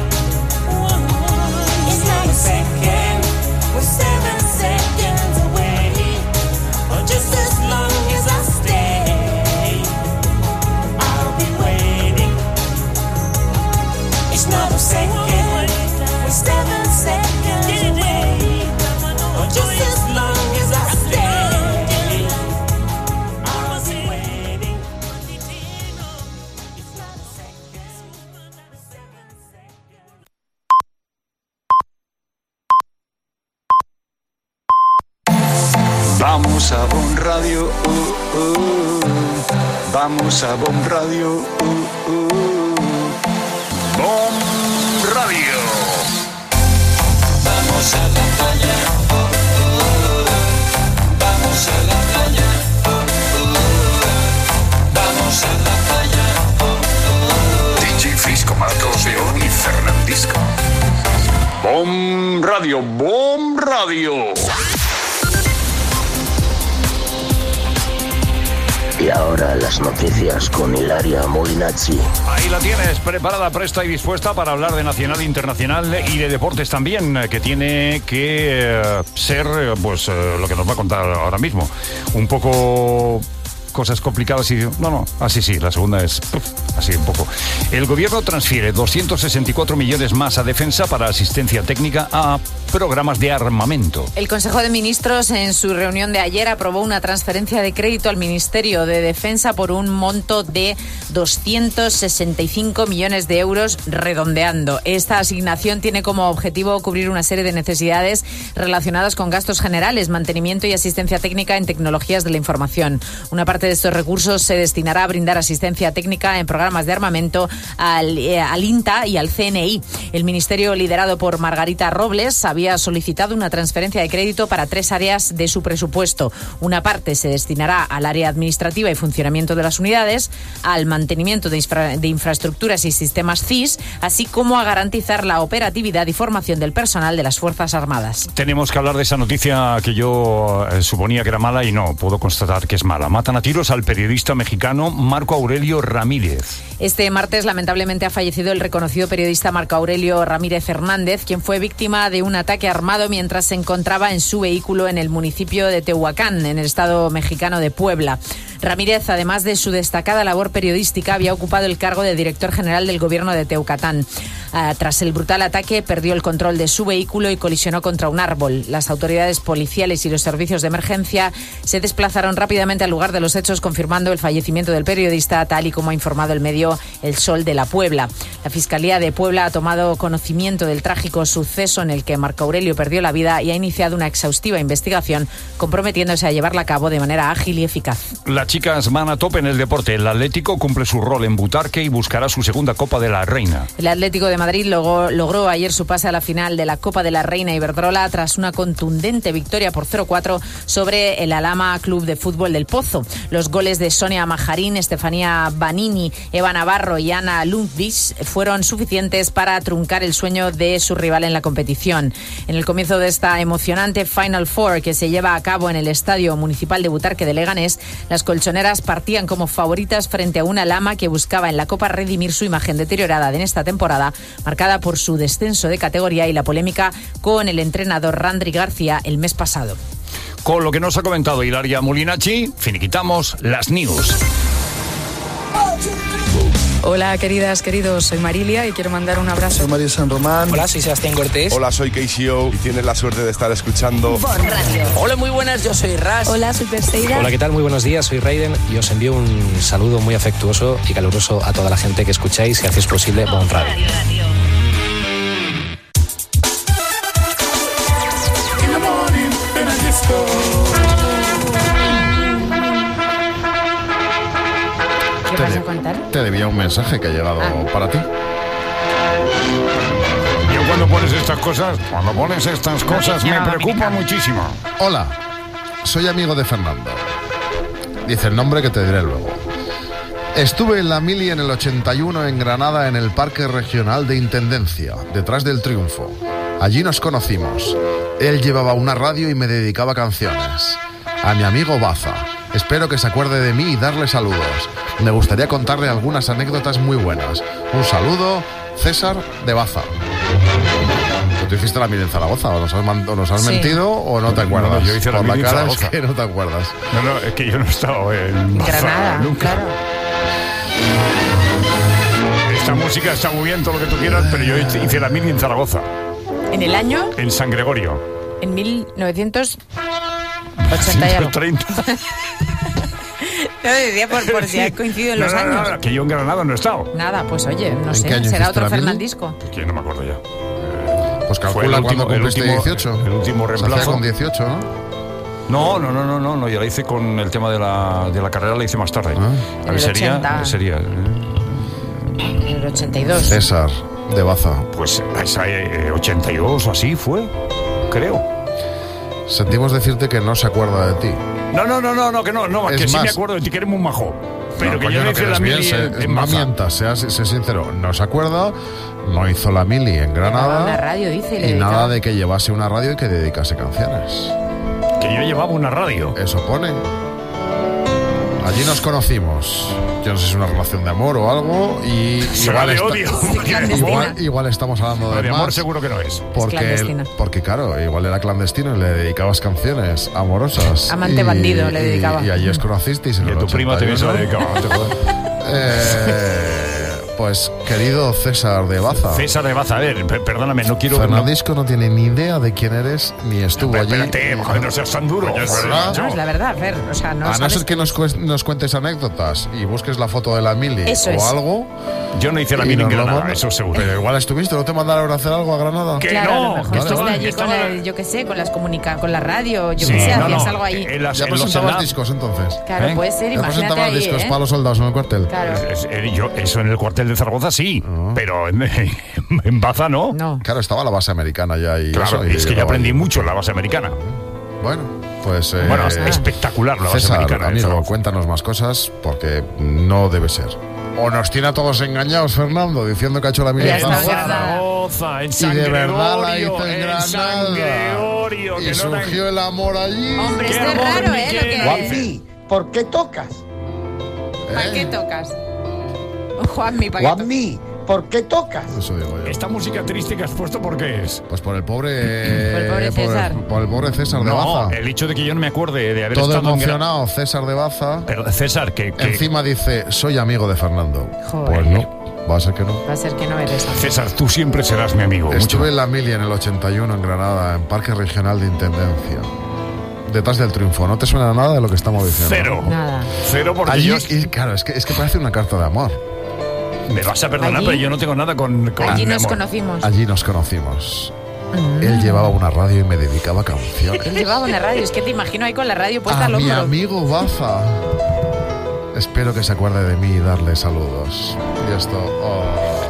S15: It's not a second, we're seven seconds away, or just as long as I stay, I'll be waiting. It's not a second, we're seven seconds away, or just as long as I stay, I'll be waiting. It's not a second, seven seconds.
S17: Vamos a Bon Radio, uh, uh. Vamos a Bon Radio, uh, uh. Bon Radio. Vamos a la playa, oh, oh. Vamos a la playa, oh, oh. Vamos a la playa, oh, oh. D J Frisco, Marcos León y Fernandisco. Bon Radio, Bon Radio.
S18: Y ahora las noticias con Hilaria Molinazzi.
S4: Ahí la tienes, preparada, presta y dispuesta para hablar de nacional, internacional y de deportes también, que tiene que eh, ser pues eh, lo que nos va a contar ahora mismo. Un poco cosas complicadas y... No, no, así sí, la segunda es... Uf, así un poco. El gobierno transfiere doscientos sesenta y cuatro millones más a defensa para asistencia técnica a programas de armamento.
S5: El Consejo de Ministros en su reunión de ayer aprobó una transferencia de crédito al Ministerio de Defensa por un monto de doscientos sesenta y cinco millones de euros, redondeando. Esta asignación tiene como objetivo cubrir una serie de necesidades relacionadas con gastos generales, mantenimiento y asistencia técnica en tecnologías de la información. Una parte de estos recursos se destinará a brindar asistencia técnica en programas de armamento al, eh, al INTA y al C N I. El ministerio, liderado por Margarita Robles, había solicitado una transferencia de crédito para tres áreas de su presupuesto. Una parte se destinará al área administrativa y funcionamiento de las unidades, al mantenimiento de, infra, de infraestructuras y sistemas C I S, así como a garantizar la operatividad y formación del personal de las Fuerzas Armadas.
S4: Tenemos que hablar de esa noticia que yo eh, suponía que era mala y no, puedo constatar que es mala. Matan a tiros al periodista mexicano Marco Aurelio Ramírez.
S5: Este martes, lamentablemente, ha fallecido el reconocido periodista Marco Aurelio Ramírez Hernández, quien fue víctima de un ataque armado mientras se encontraba en su vehículo en el municipio de Tehuacán, en el estado mexicano de Puebla. Ramírez, además de su destacada labor periodística, había ocupado el cargo de director general del gobierno de Teucatán. Uh, tras el brutal ataque, perdió el control de su vehículo y colisionó contra un árbol. Las autoridades policiales y los servicios de emergencia se desplazaron rápidamente al lugar de los hechos, confirmando el fallecimiento del periodista, tal y como ha informado el medio El Sol de la Puebla. La Fiscalía de Puebla ha tomado conocimiento del trágico suceso en el que Marco Aurelio perdió la vida y ha iniciado una exhaustiva investigación, comprometiéndose a llevarla a cabo de manera ágil y eficaz.
S4: Las chicas van a tope en el deporte. El Atlético cumple su rol en Butarque y buscará su segunda Copa de la Reina.
S5: El Atlético de Madrid logró, logró ayer su pase a la final de la Copa de la Reina Iberdrola tras una contundente victoria por cero cuatro sobre el Alhama Club de Fútbol del Pozo. Los goles de Sonia Majarín, Estefanía Banini, Eva Navarro y Ana Lundqvist fueron suficientes para truncar el sueño de su rival en la competición. En el comienzo de esta emocionante Final Four, que se lleva a cabo en el Estadio Municipal de Butarque de Leganés, las colchoneras partían como favoritas frente a una Alhama que buscaba en la Copa redimir su imagen deteriorada en esta temporada, marcada por su descenso de categoría y la polémica con el entrenador Randri García el mes pasado.
S4: Con lo que nos ha comentado Hilaria Molinazzi, finiquitamos las news.
S19: Hola, queridas, queridos, soy Marilia y quiero mandar un abrazo.
S20: Soy María San Román.
S21: Hola, soy Sebastián Cortés.
S20: Hola, soy K C O y tienes la suerte de estar escuchando
S1: Bon Radio.
S21: Hola, muy buenas, yo soy Ras.
S19: Hola, soy Perseida.
S22: Hola, ¿qué tal? Muy buenos días, soy Raiden y os envío un saludo muy afectuoso y caluroso a toda la gente que escucháis y hacéis posible Bon Radio.
S5: ¿Qué vas a contar?
S6: Te debía un mensaje que ha llegado ah. para ti.
S4: Yo cuando pones estas cosas, cuando pones estas cosas me preocupa muchísimo.
S6: Hola, soy amigo de Fernando. Dice el nombre que te diré luego. Estuve en la mili en el ochenta y uno en Granada, en el Parque Regional de Intendencia, detrás del Triunfo. Allí nos conocimos. Él llevaba una radio y me dedicaba canciones. A mi amigo Baza. Espero que se acuerde de mí y darle saludos. Me gustaría contarle algunas anécdotas muy buenas. Un saludo, César de Baza. ¿Tú hiciste la mili en Zaragoza? ¿O nos has, man- o nos has sí. mentido o no te acuerdas?
S4: No, no, yo hice la
S6: Por
S4: mili
S6: la cara
S4: en
S6: es que no te acuerdas.
S4: No, no, es que yo no he estado en Baza
S5: Granada,
S4: nunca.
S5: Claro.
S4: Esta música está muy bien, todo lo que tú quieras, pero yo hice la mili en Zaragoza.
S5: ¿En el año?
S4: En San Gregorio.
S5: En mil novecientos ochenta y algo. No, decía por, por si has coincidido en
S4: no,
S5: los
S4: no,
S5: años.
S4: No, no, que yo en Granada no he estado.
S5: Nada, pues oye, no
S6: ¿En
S5: sé,
S6: qué año
S5: será
S6: hiciste
S5: otro
S6: la mili?
S5: Fernandisco.
S4: Que no me acuerdo ya.
S6: Pues
S4: Fue
S6: calcula
S4: el
S6: cuando
S4: último- el
S6: cumpliste
S4: último-
S6: dieciocho.
S4: el último
S6: Se hacía
S4: reemplazo.
S6: con dieciocho, ¿no?
S4: No, no, no, no, no, no, yo la hice con el tema de la, de la carrera, la hice más tarde.
S6: Ah.
S4: A ver,
S5: En el
S4: sería,
S5: ochenta.
S4: sería,
S5: En el ochenta y dos.
S6: César de Baza.
S4: pues esa, eh, ochenta y dos o así fue, creo.
S6: Sentimos decirte que no se acuerda de ti.
S4: No, no, no, no, no, que no, no,
S6: Es
S4: que sí
S6: más-
S4: me acuerdo de ti, que eres muy majo. Pero
S6: No,
S4: que
S6: coño,
S4: yo
S6: no
S4: no hice
S6: quedes
S4: la
S6: bien,
S4: mili
S6: se-
S4: en, en
S6: no
S4: Baza.
S6: mientas, sea, sé sincero. No se acuerda, no hizo la mili en Granada.
S5: Una radio, dice, y le
S6: y
S5: dedicaba.
S6: nada de que llevase una radio y que dedicase canciones.
S4: Que yo llevaba una radio.
S6: Eso pone. Allí nos conocimos. Yo no sé si es una relación de amor o algo. Y
S4: Será
S6: igual,
S4: de
S6: esta-
S4: odio.
S6: igual, igual estamos hablando
S4: No,
S6: de,
S4: de
S6: más.
S4: amor seguro que no es.
S6: Porque,
S5: Es clandestina.
S6: porque claro, igual era clandestino y le dedicabas canciones amorosas.
S5: Amante
S6: Y-
S5: bandido le
S6: y-
S5: dedicaba.
S6: Y, allí os conocisteis en
S4: Y
S6: el
S4: a tu prima también se la dedicaba. no te jodas.
S6: Eh, pues, querido César de Baza.
S4: César de Baza, a ver, per- perdóname, no quiero...
S6: Fernandisco no tiene ni idea de quién eres ni estuvo
S4: no,
S6: allí.
S4: espérate, joder, no seas tan duro.
S6: Es
S4: joder,
S6: verdad.
S4: macho.
S5: No, es la verdad, Fer. O sea, no
S6: A no
S5: sabes-
S6: ser que nos, cues- nos cuentes anécdotas y busques la foto de la Mili
S5: Eso
S6: o
S5: es.
S6: algo.
S4: Yo no hice la
S6: y
S4: mini en
S6: nos lo
S4: Granada,
S6: mandas.
S4: eso seguro.
S6: Pero igual estuviste, ¿no te mandaron a hacer algo a Granada?
S4: Que
S5: Claro,
S4: no,
S5: a lo mejor
S4: que
S5: estuviste
S4: estaban-
S5: allí
S4: que
S5: con,
S4: estaban-
S5: el, yo qué sé, con las comunica con la radio, yo
S4: Sí,
S5: qué sé,
S4: no,
S5: hacías
S4: no,
S5: algo ahí.
S4: en las-
S6: Ya
S4: en los
S6: presentabas
S4: helad-
S6: discos entonces.
S5: Claro,
S4: ¿Eh?
S5: puede ser,
S6: Ya
S5: imagínate
S6: presentabas
S5: ahí,
S6: discos
S5: ¿eh?
S6: para los soldados en el cuartel.
S5: Claro.
S4: Es- es- yo, eso en el cuartel de Zaragoza sí, pero en, en Baza no.
S5: No.
S6: Claro, estaba la base americana ya y
S4: Claro,
S6: eso, y
S4: es que yo
S6: llegaba
S4: aprendí
S6: allí.
S4: mucho en la base americana.
S6: Bueno, pues... eh,
S4: Bueno, es espectacular la base
S6: César,
S4: americana. en
S6: amigo,
S4: Zaragoza.
S6: cuéntanos más cosas porque no debe ser. O nos tiene a todos engañados, Fernando, diciendo que ha hecho la Mili
S5: Ya
S6: en
S5: está,
S6: Zaragoza.
S5: ya está.
S4: Zaragoza, en
S6: Y
S4: San
S6: de verdad la
S4: Gregorio,
S6: hizo en
S4: en San
S6: Granada.
S4: Gregorio, que
S6: Y
S4: no
S6: surgió el amor allí.
S5: Hombre,
S4: Qué
S5: esto es
S4: amor,
S5: raro, ¿eh?
S4: Miquel.
S5: Lo que...
S7: Juanmi, ¿por qué tocas?
S5: ¿Para qué tocas? Juanmi, ¿para qué tocas?
S7: Juanmi, ¿por qué tocas?
S6: Eso digo yo.
S4: Esta música triste que has puesto, ¿por qué es?
S6: Pues por el pobre...
S5: Por el pobre César.
S6: Por el, por el pobre César de
S4: No,
S6: Baza.
S4: el hecho de que yo no me acuerde de haber
S6: Todo
S4: estado en Gra-
S6: emocionado, César de Baza.
S4: Pero César, que, que-
S6: Encima dice, soy amigo de Fernando.
S5: Joder.
S6: Pues no, va a ser que no.
S5: Va a ser que no eres.
S4: César, tú siempre serás mi amigo. mucho.
S6: Estuve en la Mili en el ochenta y uno en Granada, en Parque Regional de Intendencia. Detrás del triunfo. ¿No te suena nada de lo que estamos diciendo?
S4: Cero.
S5: Nada.
S4: Cero porque
S6: Allí,
S4: yo...
S6: y claro, es que, es que parece una carta de amor.
S4: Me vas a perdonar,
S5: Allí-
S4: pero yo no tengo nada con, con
S5: Allí
S4: mi
S5: nos
S4: amor.
S5: conocimos.
S6: Allí nos conocimos.
S5: Mm.
S6: Él llevaba una radio y me dedicaba canciones.
S5: Él llevaba una radio, es que te imagino ahí con la radio puesta
S6: A
S5: al
S6: mi
S5: hombro.
S6: amigo Baza. Espero que se acuerde de mí y darle saludos. Y esto, oh,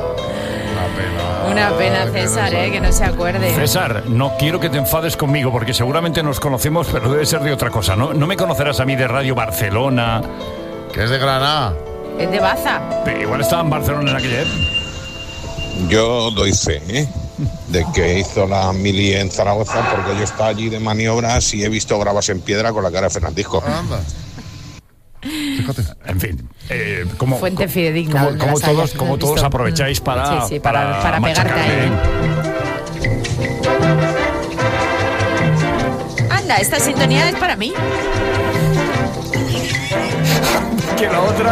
S6: una pena.
S5: Una pena,
S6: que no
S5: César,
S6: se-
S5: ¿eh? Que no se acuerde.
S4: César, no quiero que te enfades conmigo porque seguramente nos conocemos, pero debe ser de otra cosa. No, no me conocerás a mí de Radio Barcelona.
S6: Que es de Granada.
S5: Es de Baza.
S4: Pero igual estaba en Barcelona en aquella época.
S8: Yo doy fe, ¿eh? De que hizo la Mili en Zaragoza porque yo estaba allí de maniobras y he visto gravas en piedra con la cara de Fernandisco.
S6: Anda. Fíjate.
S4: En fin, eh, como,
S5: Fuente
S4: co-
S5: fidedigna,
S4: como,
S5: donde
S4: como
S5: las
S4: todos,
S5: hayas
S4: como todos
S5: visto.
S4: aprovecháis para,
S5: Sí, sí, para- para pegarte a
S4: machacarle.
S5: él. Anda, esta sintonía es para mí.
S4: Que la otra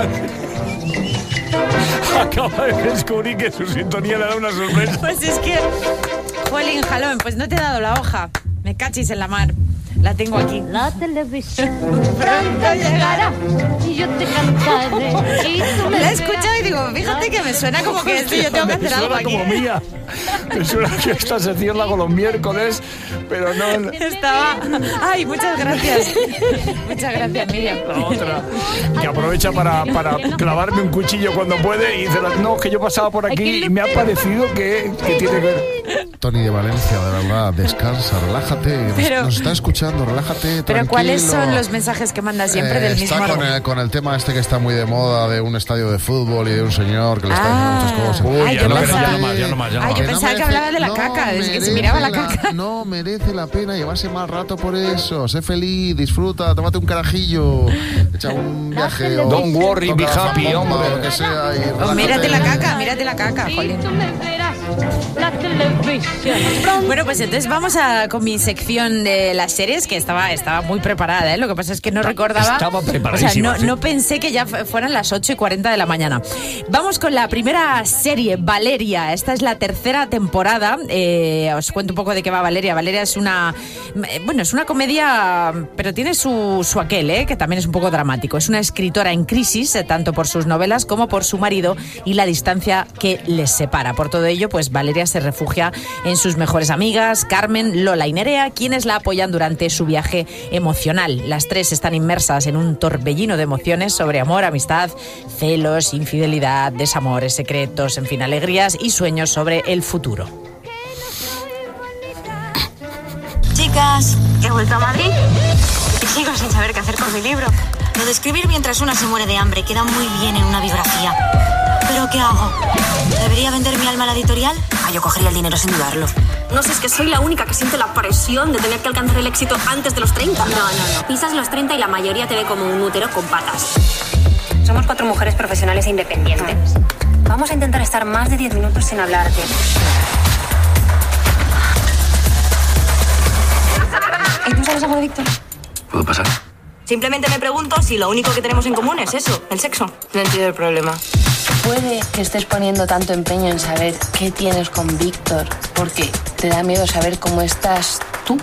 S4: acaba de descubrir que su sintonía le da una sorpresa.
S5: Pues es que, Jolín, jalón, pues no te he dado la hoja. Me cachis en la mar. La tengo aquí.
S23: La televisión pronto llegará y yo te cantaré. Y tú me
S5: La he
S23: verás.
S5: escuchado y digo, fíjate que me suena como que esto yo tengo que hacer
S4: Me
S5: algo
S4: suena
S5: aquí.
S4: como mía. Me suena que esta sección la hago los miércoles, pero no
S5: Estaba. Ay, muchas gracias. Muchas gracias, Miriam.
S4: la otra. Que aprovecha para, para clavarme un cuchillo cuando puede y dice, no, que yo pasaba por aquí y me ha parecido que, que tiene que ver.
S6: Tony de Valencia, de verdad, descansa, relájate. Nos,
S5: Pero-
S6: nos está escuchando, relájate.
S5: Pero ¿cuáles
S6: tranquilo.
S5: son los mensajes que manda siempre
S6: Eh,
S5: del
S6: está
S5: mismo
S6: con el, con el tema este que está muy de moda de un estadio de fútbol y de un señor que le está diciendo muchas cosas.
S4: Uy,
S5: Ay,
S4: ya
S5: yo
S4: no,
S5: pensaba-
S4: ya no más, ya no más, ya no
S5: Ay,
S4: más.
S5: yo
S6: Que no
S5: pensaba que
S6: merece-
S5: hablaba de la
S6: no
S5: caca, es que se
S6: merece
S5: miraba la caca.
S6: No merece la pena llevarse mal rato por eso. Sé feliz, disfruta, tómate un carajillo, echa un viaje. o
S4: Don't worry,
S6: toca
S4: be
S6: la
S4: happy,
S6: zambomba,
S4: hombre.
S6: Lo que sea. Y
S5: Oh,
S6: relájate.
S5: mírate la caca, mírate la caca,
S23: Y
S5: Jolín.
S23: tú me verás la televisión pronto.
S5: Bueno, pues entonces vamos a con mi sección de las series, que estaba, estaba muy preparada, ¿eh? Lo que pasa es que no recordaba.
S4: Estaba
S5: O sea,
S4: preparadísima,
S5: no,
S4: sí.
S5: no pensé que ya fu- fueran las ocho y cuarenta de la mañana. Vamos con la primera serie, Valeria. Esta es la tercera temporada. Eh, os cuento un poco de qué va Valeria. Valeria es una. eh, Bueno, es una comedia, pero tiene su, su aquel, ¿eh? Que también es un poco dramático. Es una escritora en crisis, eh, tanto por sus novelas como por su marido y la distancia que les separa. Por todo ello, pues Valeria se refugia en sus mejores amigas, Carmen, Lola y Nerea, quienes la apoyan durante su viaje emocional. Las tres están inmersas en un torbellino de emociones sobre amor, amistad, celos, infidelidad, desamores, secretos, en fin, alegrías y sueños sobre el futuro.
S24: Chicas, he vuelto a Madrid y sigo sin saber qué hacer con mi libro. Lo de escribir mientras una se muere de hambre queda muy bien en una biografía. ¿Pero qué hago? ¿Debería vender mi alma a la editorial? Ah, yo cogería el dinero sin dudarlo.
S3: No sé, es que soy la única que siente la presión de tener que alcanzar el éxito antes de los treinta.
S24: No, no, no.
S3: Pisas los treinta y la mayoría te ve como un útero con patas. Somos cuatro mujeres profesionales e independientes. Vamos a intentar estar más de diez minutos sin hablarte. ¿Y tú sabes algo de Víctor?
S20: ¿Puedo pasar?
S24: Simplemente me pregunto si lo único que tenemos en común es eso, el sexo. No entiendo el problema.
S9: Puede que estés poniendo tanto empeño en saber qué tienes con Víctor porque te da miedo saber cómo estás tú.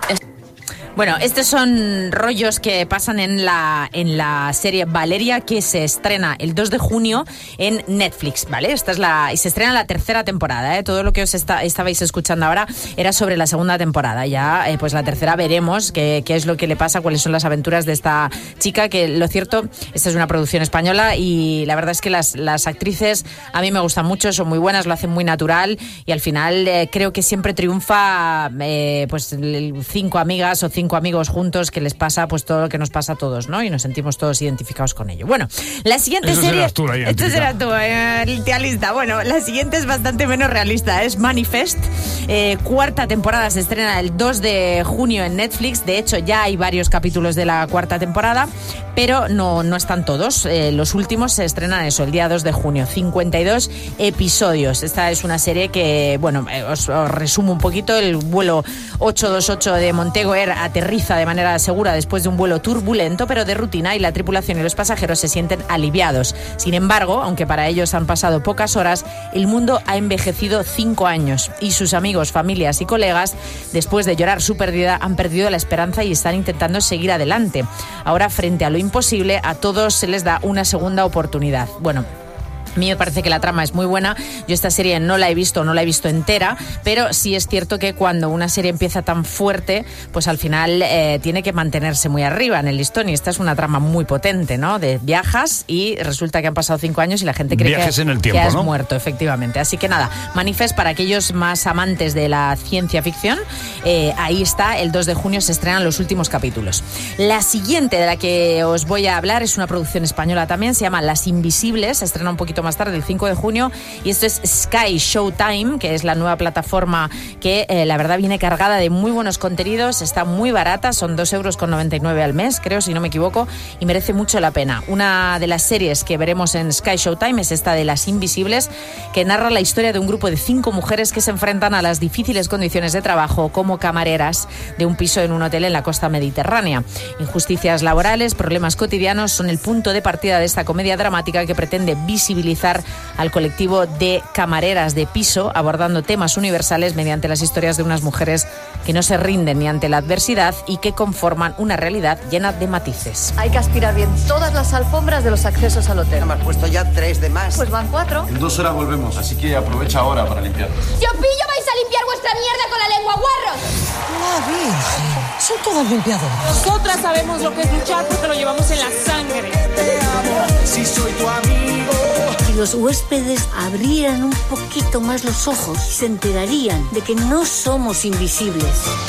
S5: Bueno, estos son rollos que pasan en la, en la serie Valeria, que se estrena el dos de junio en Netflix, ¿vale? Esta es la, y se estrena la tercera temporada, ¿eh? Todo lo que os está, estabais escuchando ahora era sobre la segunda temporada. Ya, eh, pues la tercera veremos qué, qué es lo que le pasa, cuáles son las aventuras de esta chica, que lo cierto, esta es una producción española y la verdad es que las, las actrices a mí me gustan mucho, son muy buenas, lo hacen muy natural y al final eh, creo que siempre triunfa eh, pues cinco amigas o cinco amigos juntos que les pasa pues todo lo que nos pasa a todos, ¿no? Y nos sentimos todos identificados con ello. Bueno, la siguiente
S4: Eso
S5: serie...
S4: serás tú, la
S5: Esto será tú, eh, tía lista. Bueno, la siguiente es bastante menos realista, es Manifest. Eh, cuarta temporada se estrena el dos de junio en Netflix. De hecho, ya hay varios capítulos de la cuarta temporada, pero no, no están todos. Eh, los últimos se estrenan eso, el día dos de junio. cincuenta y dos episodios. Esta es una serie que, bueno, eh, os, os resumo un poquito. El vuelo ochocientos veintiocho de Montego Air aterriza de manera segura después de un vuelo turbulento, pero de rutina, y la tripulación y los pasajeros se sienten aliviados. Sin embargo, aunque para ellos han pasado pocas horas, el mundo ha envejecido cinco años y sus amigos, familias y colegas, después de llorar su pérdida, han perdido la esperanza y están intentando seguir adelante. Ahora, frente a lo imposible, a todos se les da una segunda oportunidad. Bueno, a mí me parece que la trama es muy buena. Yo esta serie no la he visto, no la he visto entera, pero sí es cierto que cuando una serie empieza tan fuerte, pues al final eh, tiene que mantenerse muy arriba en el listón, y esta es una trama muy potente, ¿no? De viajas y resulta que han pasado cinco años y la gente cree
S4: Viajes
S5: que,
S4: en el tiempo,
S5: que has
S4: ¿no?
S5: muerto, efectivamente. Así que nada, Manifest para aquellos más amantes de la ciencia ficción, eh, ahí está, el dos de junio se estrenan los últimos capítulos. La siguiente de la que os voy a hablar es una producción española también, se llama Las Invisibles, se estrena un poquito más tarde, el cinco de junio, y esto es Sky Showtime, que es la nueva plataforma que eh, la verdad viene cargada de muy buenos contenidos, está muy barata, son dos euros con noventa y nueve al mes, creo, si no me equivoco, y merece mucho la pena. Una de las series que veremos en Sky Showtime es esta de Las Invisibles, que narra la historia de un grupo de cinco mujeres que se enfrentan a las difíciles condiciones de trabajo como camareras de un piso en un hotel en la costa mediterránea. Injusticias laborales, problemas cotidianos son el punto de partida de esta comedia dramática que pretende visibilizar al colectivo de camareras de piso, abordando temas universales mediante las historias de unas mujeres que no se rinden ni ante la adversidad y que conforman una realidad llena de matices.
S10: Hay que aspirar bien todas las alfombras de los accesos al hotel.
S11: Me has puesto ya tres de más.
S10: Pues van cuatro.
S20: En dos horas volvemos, así que aprovecha ahora para limpiar.
S23: Si os pillo vais a limpiar vuestra mierda con la lengua, guarros.
S10: ¡La Virgen! Son todas limpiadoras.
S25: Nosotras sabemos lo que es luchar porque lo llevamos en la sangre.
S11: Si soy tu amigo.
S23: Si los huéspedes abrieran un poquito más los ojos, se enterarían de que no somos invisibles.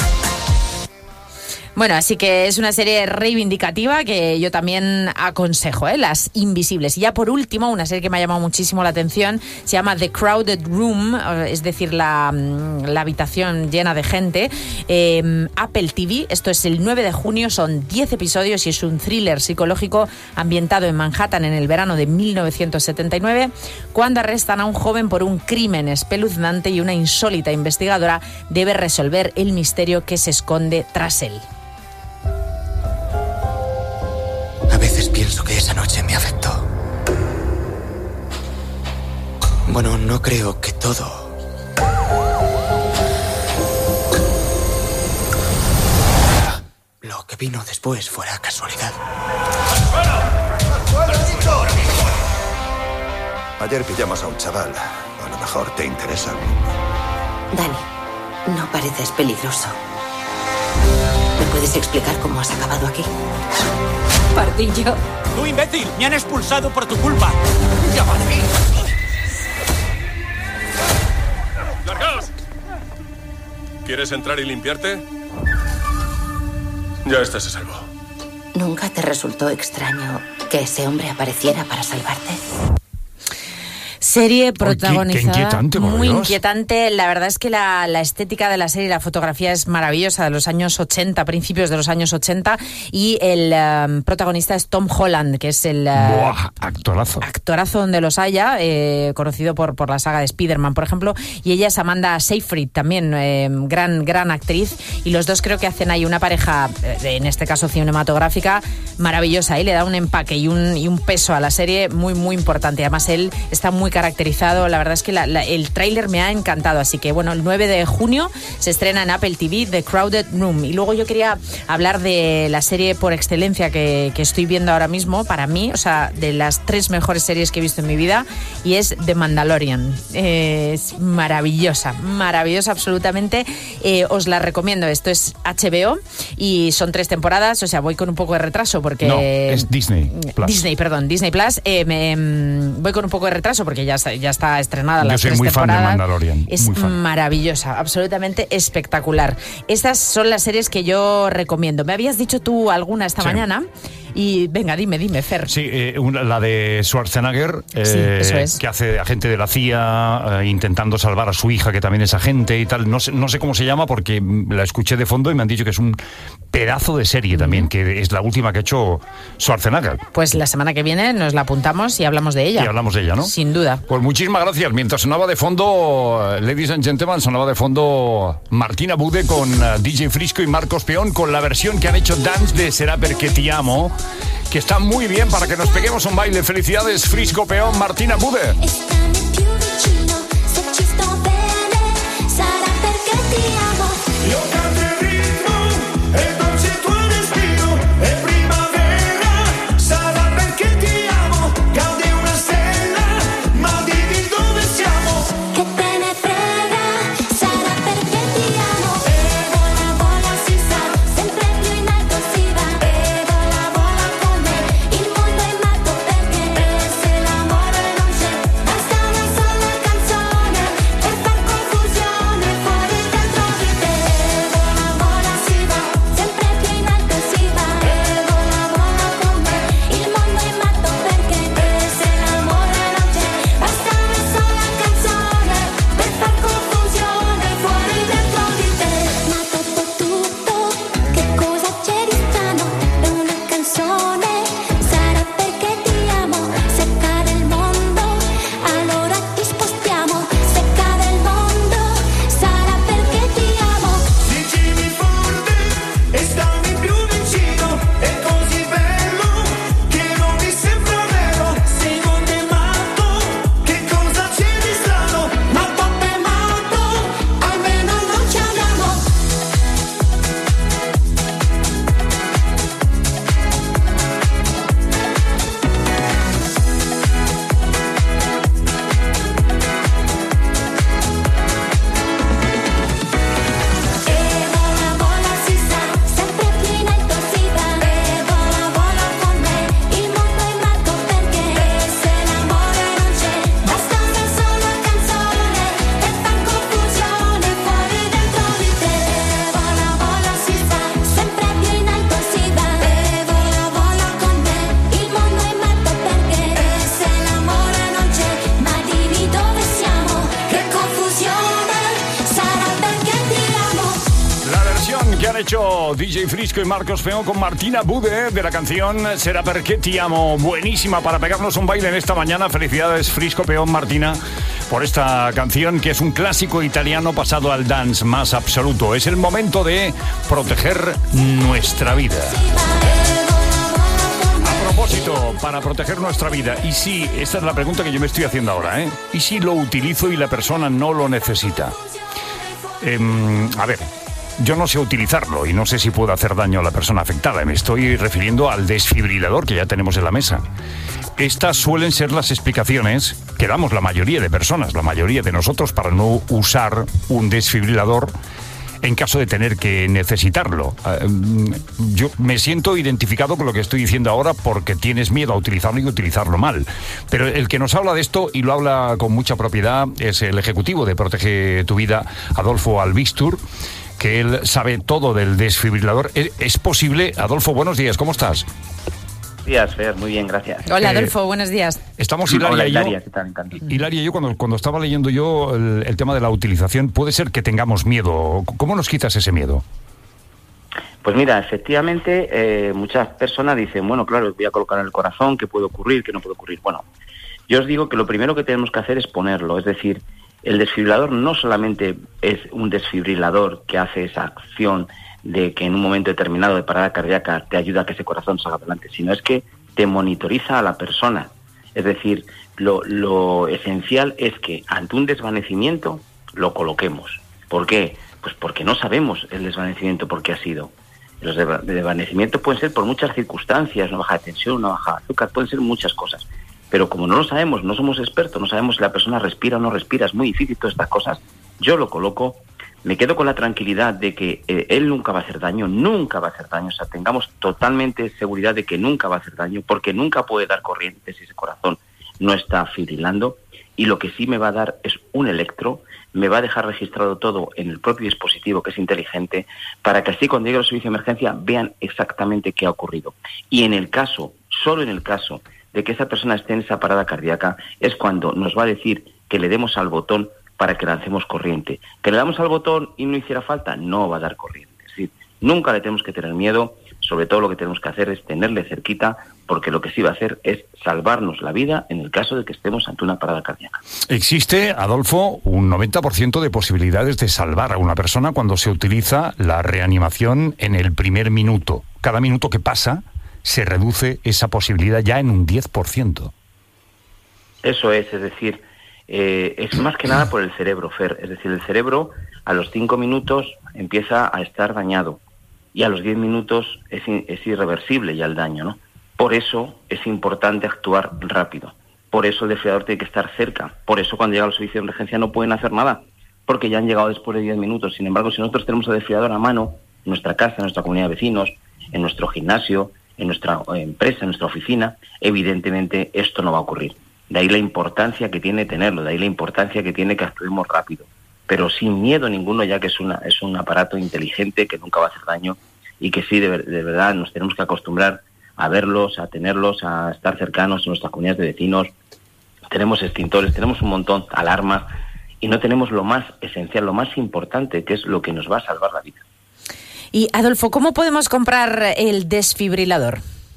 S5: Bueno, así que es una serie reivindicativa que yo también aconsejo, ¿eh? Las Invisibles. Y ya por último, una serie que me ha llamado muchísimo la atención, se llama The Crowded Room, es decir, la, la habitación llena de gente. Eh, Apple T V, esto es el nueve de junio, son diez episodios y es un thriller psicológico ambientado en Manhattan en el verano de mil novecientos setenta y nueve, cuando arrestan a un joven por un crimen espeluznante y una insólita investigadora debe resolver el misterio que se esconde tras él.
S11: A veces pienso que esa noche me afectó. Bueno, no creo que todo. Lo que vino después fuera casualidad.
S26: Ayer pillamos a un chaval. A lo mejor te interesa.
S24: Dani, no pareces peligroso. ¿Me puedes explicar cómo has acabado aquí? Pardillo.
S27: ¡Tú, imbécil! ¡Me han expulsado por tu culpa! ¡Llámame!
S20: ¡Largaos! ¿Quieres entrar y limpiarte? Ya estás a salvo.
S24: ¿Nunca te resultó extraño que ese hombre apareciera para salvarte?
S5: Serie protagonizada.
S4: Qué, qué inquietante, por
S5: muy
S4: Dios.
S5: inquietante. La verdad es que la, la estética de la serie y la fotografía es maravillosa, de los años ochenta, principios de los años ochenta. Y el um, protagonista es Tom Holland, que es el... Uh,
S4: Buah, actorazo.
S5: Actorazo donde los haya, eh, conocido por, por la saga de Spider-Man, por ejemplo. Y ella es Amanda Seyfried, también eh, gran, gran actriz. Y los dos creo que hacen ahí una pareja, eh, en este caso cinematográfica, maravillosa. Y le da un empaque y un, y un peso a la serie muy, muy importante. Además, él está muy caracterizado. La verdad es que la, la, el tráiler me ha encantado. Así que, bueno, el nueve de junio se estrena en Apple T V The Crowded Room. Y luego yo quería hablar de la serie por excelencia que, que estoy viendo ahora mismo, para mí, o sea, de las tres mejores series que he visto en mi vida, y es The Mandalorian. Eh, es maravillosa, maravillosa absolutamente. Eh, os la recomiendo. Esto es H B O y son tres temporadas, o sea, voy con un poco de retraso porque...
S4: No, es Disney Plus.
S5: Disney, perdón, Disney Plus. Eh, me, voy con un poco de retraso porque ya está, ya está estrenada las tres temporadas.
S4: Yo soy muy fan de Mandalorian.
S5: Es
S4: muy fan.
S5: maravillosa, absolutamente espectacular. Estas son las series que yo recomiendo. Me habías dicho tú alguna esta
S4: Sí.
S5: mañana. Y venga, dime, dime, Fer.
S4: Sí, eh, una, la de Schwarzenegger, eh,
S5: Sí, eso es.
S4: que hace de agente de la C I A, eh, intentando salvar a su hija, que también es agente y tal. No sé, no sé cómo se llama porque la escuché de fondo y me han dicho que es un pedazo de serie también, que es la última que ha hecho Schwarzenegger.
S5: Pues la semana que viene nos la apuntamos y hablamos de ella.
S4: Y hablamos de ella, ¿no?
S5: Sin duda.
S4: Pues muchísimas gracias. Mientras sonaba de fondo, eh, ladies and gentlemen, sonaba de fondo Martina Bude con eh, D J Frisco y Marcos Peón, con la versión que han hecho Dance de Será Perché Ti Amo, que está muy bien para que nos peguemos un baile. Felicidades, Frisco Peón, Martina Bude. D J Frisco y Marcos Peón con Martina Bude de la canción Será Perché Ti Amo. Buenísima para pegarnos un baile en esta mañana. Felicidades, Frisco Peón, Martina, por esta canción que es un clásico italiano pasado al dance más absoluto. Es el momento de proteger nuestra vida. A propósito, para proteger nuestra vida, y si, esta es la pregunta que yo me estoy haciendo ahora, ¿eh? ¿Y si lo utilizo y la persona no lo necesita? Eh, a ver, yo no sé utilizarlo y no sé si puedo hacer daño a la persona afectada. Me estoy refiriendo al desfibrilador que ya tenemos en la mesa. Estas suelen ser las explicaciones que damos la mayoría de personas, la mayoría de nosotros, para no usar un desfibrilador en caso de tener que necesitarlo. Yo me siento identificado con lo que estoy diciendo ahora porque tienes miedo a utilizarlo y utilizarlo mal. Pero el que nos habla de esto, y lo habla con mucha propiedad, es el ejecutivo de Protege tu Vida, Adolfo Albistur, que él sabe todo del desfibrilador. ¿Es posible? Adolfo, buenos días, ¿cómo estás?
S2: Buenos días, Fer, muy bien, gracias.
S5: Hola, Adolfo, eh, buenos días.
S4: Estamos Hilaria
S2: Hola,
S4: y yo.
S2: Hilaria, ¿qué tal? Encantado.
S4: Hilaria y yo, cuando, cuando estaba leyendo yo el, el tema de la utilización, puede ser que tengamos miedo. ¿Cómo nos quitas ese miedo?
S2: Pues mira, efectivamente, eh, muchas personas dicen, bueno, claro, voy a colocar en el corazón, ¿qué puede ocurrir, qué no puede ocurrir? Bueno, yo os digo que lo primero que tenemos que hacer es ponerlo, es decir, el desfibrilador no solamente es un desfibrilador que hace esa acción de que en un momento determinado de parada cardíaca te ayuda a que ese corazón salga adelante, sino es que te monitoriza a la persona. Es decir, lo, lo esencial es que ante un desvanecimiento lo coloquemos. ¿Por qué? Pues porque no sabemos el desvanecimiento por qué ha sido. Los desvanecimientos pueden ser por muchas circunstancias, una baja de tensión, una baja de azúcar, pueden ser muchas cosas. Pero como no lo sabemos, no somos expertos, no sabemos si la persona respira o no respira, es muy difícil todas estas cosas, yo lo coloco, me quedo con la tranquilidad de que eh, él nunca va a hacer daño, nunca va a hacer daño, o sea, tengamos totalmente seguridad de que nunca va a hacer daño, porque nunca puede dar corriente si ese corazón no está fibrilando, y lo que sí me va a dar es un electro, me va a dejar registrado todo en el propio dispositivo, que es inteligente, para que así cuando llegue el servicio de emergencia vean exactamente qué ha ocurrido. Y en el caso, solo en el caso de que esa persona esté en esa parada cardíaca, es cuando nos va a decir que le demos al botón para que lancemos corriente. ¿Que le damos al botón y no hiciera falta? No va a dar corriente. Es decir, nunca le tenemos que tener miedo, sobre todo lo que tenemos que hacer es tenerle cerquita, porque lo que sí va a hacer es salvarnos la vida en el caso de que estemos ante una parada cardíaca.
S4: Existe, Adolfo, un noventa por ciento de posibilidades de salvar a una persona cuando se utiliza la reanimación en el primer minuto. Cada minuto que pasa se reduce esa posibilidad ya en un diez por ciento.
S2: Eso es, es decir, eh, es más que nada por el cerebro, Fer. Es decir, el cerebro a los cinco minutos empieza a estar dañado y a los diez minutos es, es irreversible ya el daño, ¿no? Por eso es importante actuar rápido. Por eso el desfibrilador tiene que estar cerca. Por eso cuando llega al servicio de emergencia no pueden hacer nada, porque ya han llegado después de diez minutos. Sin embargo, si nosotros tenemos el desfibrilador a mano, en nuestra casa, en nuestra comunidad de vecinos, en nuestro gimnasio, en nuestra empresa, en nuestra oficina, evidentemente esto no va a ocurrir. De ahí la importancia que tiene tenerlo, de ahí la importancia que tiene que actuemos rápido, pero sin miedo ninguno, ya que es una es un aparato inteligente que nunca va a hacer daño y que sí, de, de verdad, nos tenemos que acostumbrar a verlos, a tenerlos, a estar cercanos en nuestras comunidades de vecinos. Tenemos extintores, tenemos un montón, alarmas, y no tenemos lo más esencial, lo más importante, que es lo que nos va a salvar la vida.
S5: Y, Adolfo, ¿cómo podemos comprar el desfibrilador?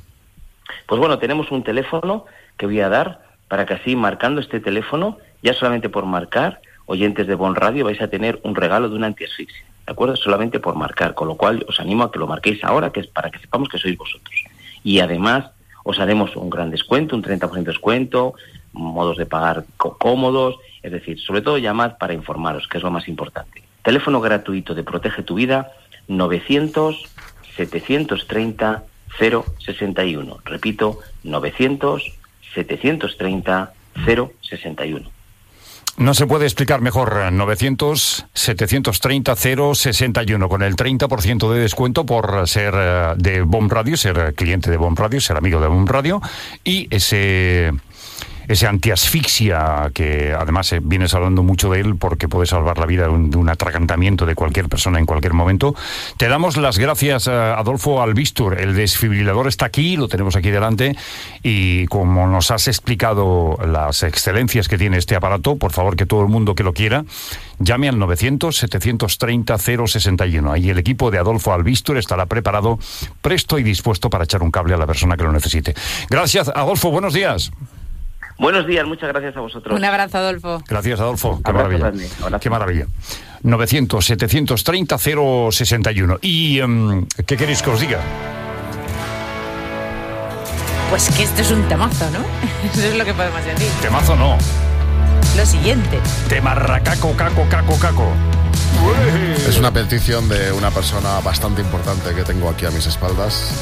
S2: Pues bueno, tenemos un teléfono que voy a dar para que así, marcando este teléfono, ya solamente por marcar, oyentes de Bon Radio, vais a tener un regalo de una antiasfixia, ¿de acuerdo? Solamente por marcar, con lo cual os animo a que lo marquéis ahora, que es para que sepamos que sois vosotros. Y además os haremos un gran descuento, un treinta por ciento de descuento, modos de pagar cómodos, es decir, sobre todo llamad para informaros, que es lo más importante. Teléfono gratuito de Protege tu Vida, novecientos, setecientos treinta, cero sesenta y uno. Repito, novecientos, setecientos treinta, cero sesenta y uno.
S4: No se puede explicar mejor. novecientos, setecientos treinta, cero sesenta y uno, con el treinta por ciento de descuento por ser de Bon Radio, ser cliente de Bon Radio, ser amigo de Bon Radio, y ese... ese antiasfixia, que además eh, vienes hablando mucho de él porque puede salvar la vida de un, de un atragantamiento de cualquier persona en cualquier momento. Te damos las gracias, eh, Adolfo Albistur. El desfibrilador está aquí, lo tenemos aquí delante, y como nos has explicado las excelencias que tiene este aparato, por favor, que todo el mundo que lo quiera llame al novecientos, setecientos treinta, cero sesenta y uno. Ahí el equipo de Adolfo Albistur estará preparado, presto y dispuesto para echar un cable a la persona que lo necesite. Gracias, Adolfo, buenos días.
S2: Buenos días, muchas gracias a vosotros.
S5: Un abrazo, Adolfo.
S4: Gracias, Adolfo. Qué
S2: Abrazo
S4: maravilla.
S2: también.
S4: Qué maravilla. novecientos, setecientos treinta, cero sesenta y uno. ¿Y um, qué queréis que os diga?
S5: Pues que esto es un temazo, ¿no? Eso es lo que podemos decir.
S4: Temazo no.
S5: Lo siguiente.
S4: Temarracaco, caco, caco, caco.
S6: Es una petición de una persona bastante importante que tengo aquí a mis espaldas.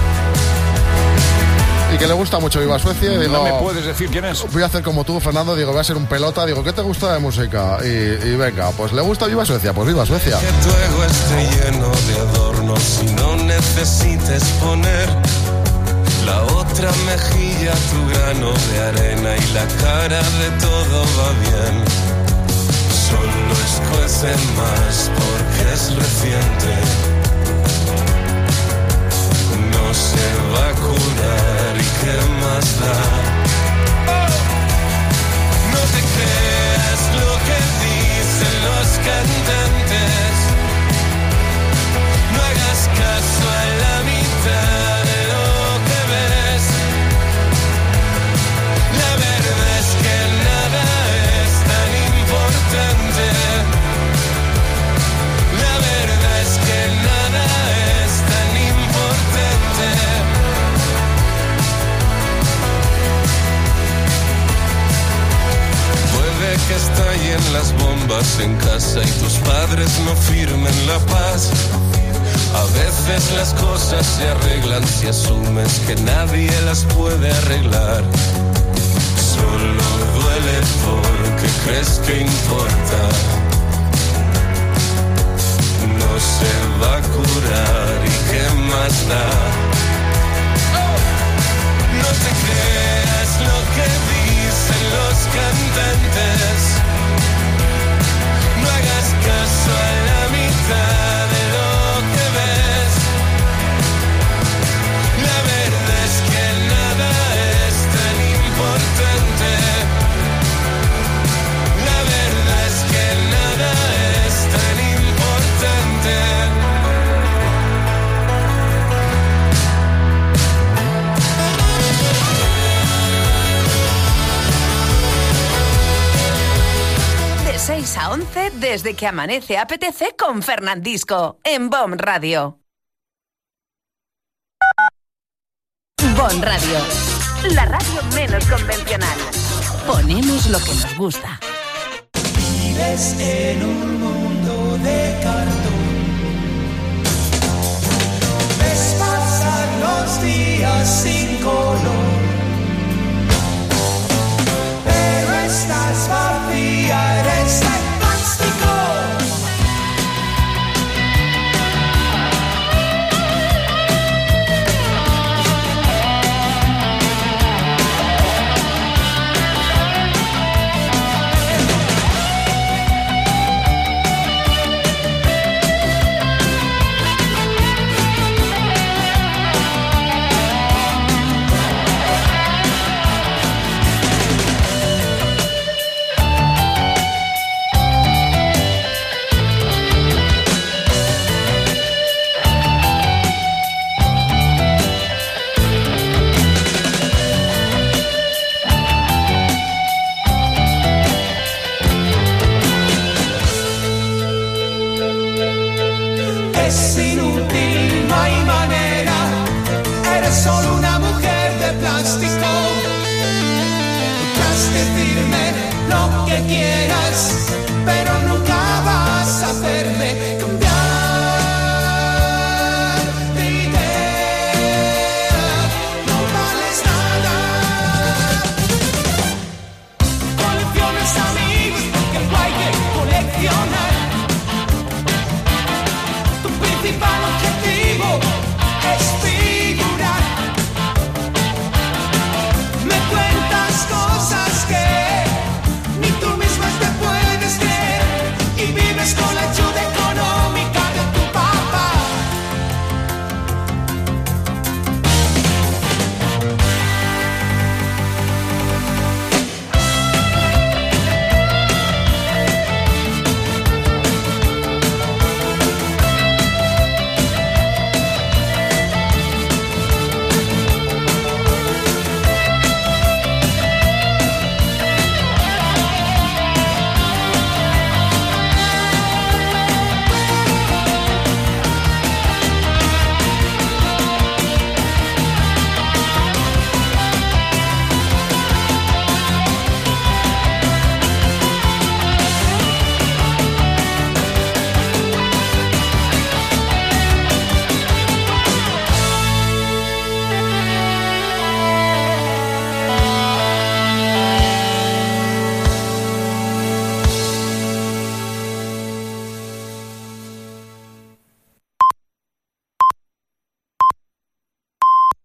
S6: Y que le gusta mucho Viva Suecia. Y digo,
S4: ¿no me puedes decir quién es?
S6: Voy a hacer como tú, Fernando. Digo, voy a ser un pelota. Digo, ¿qué te gusta de música? Y, y venga, pues le gusta Viva Suecia. Pues Viva Suecia.
S12: Que tu ego esté lleno de adornos y no necesites poner la otra mejilla, tu grano de arena y la cara de todo va bien. Solo escuece más porque es reciente. No se va a curar estallen las bombas en casa y tus padres no firmen la paz. A veces las cosas se arreglan si asumes que nadie las puede arreglar. Solo duele porque crees que importa. No se va a curar y qué más da. No te creas lo que dicen los cantantes. No hagas caso a la mitad de lo que ves. La verdad es que nada es tan importante. La verdad es que nada es tan importante.
S1: De seis a once, desde que amanece apetece con Fernandisco, en Bon Radio. Bon Radio, la radio menos convencional. Ponemos lo que nos gusta.
S12: Vives en un mundo de cartón. Ves pasar los días sin color. Pero estás vacía, eres de plástico. Es inútil, no hay manera. Eres solo una mujer de plástico. Podrás decirme lo que quieras, pero nunca vas a hacerme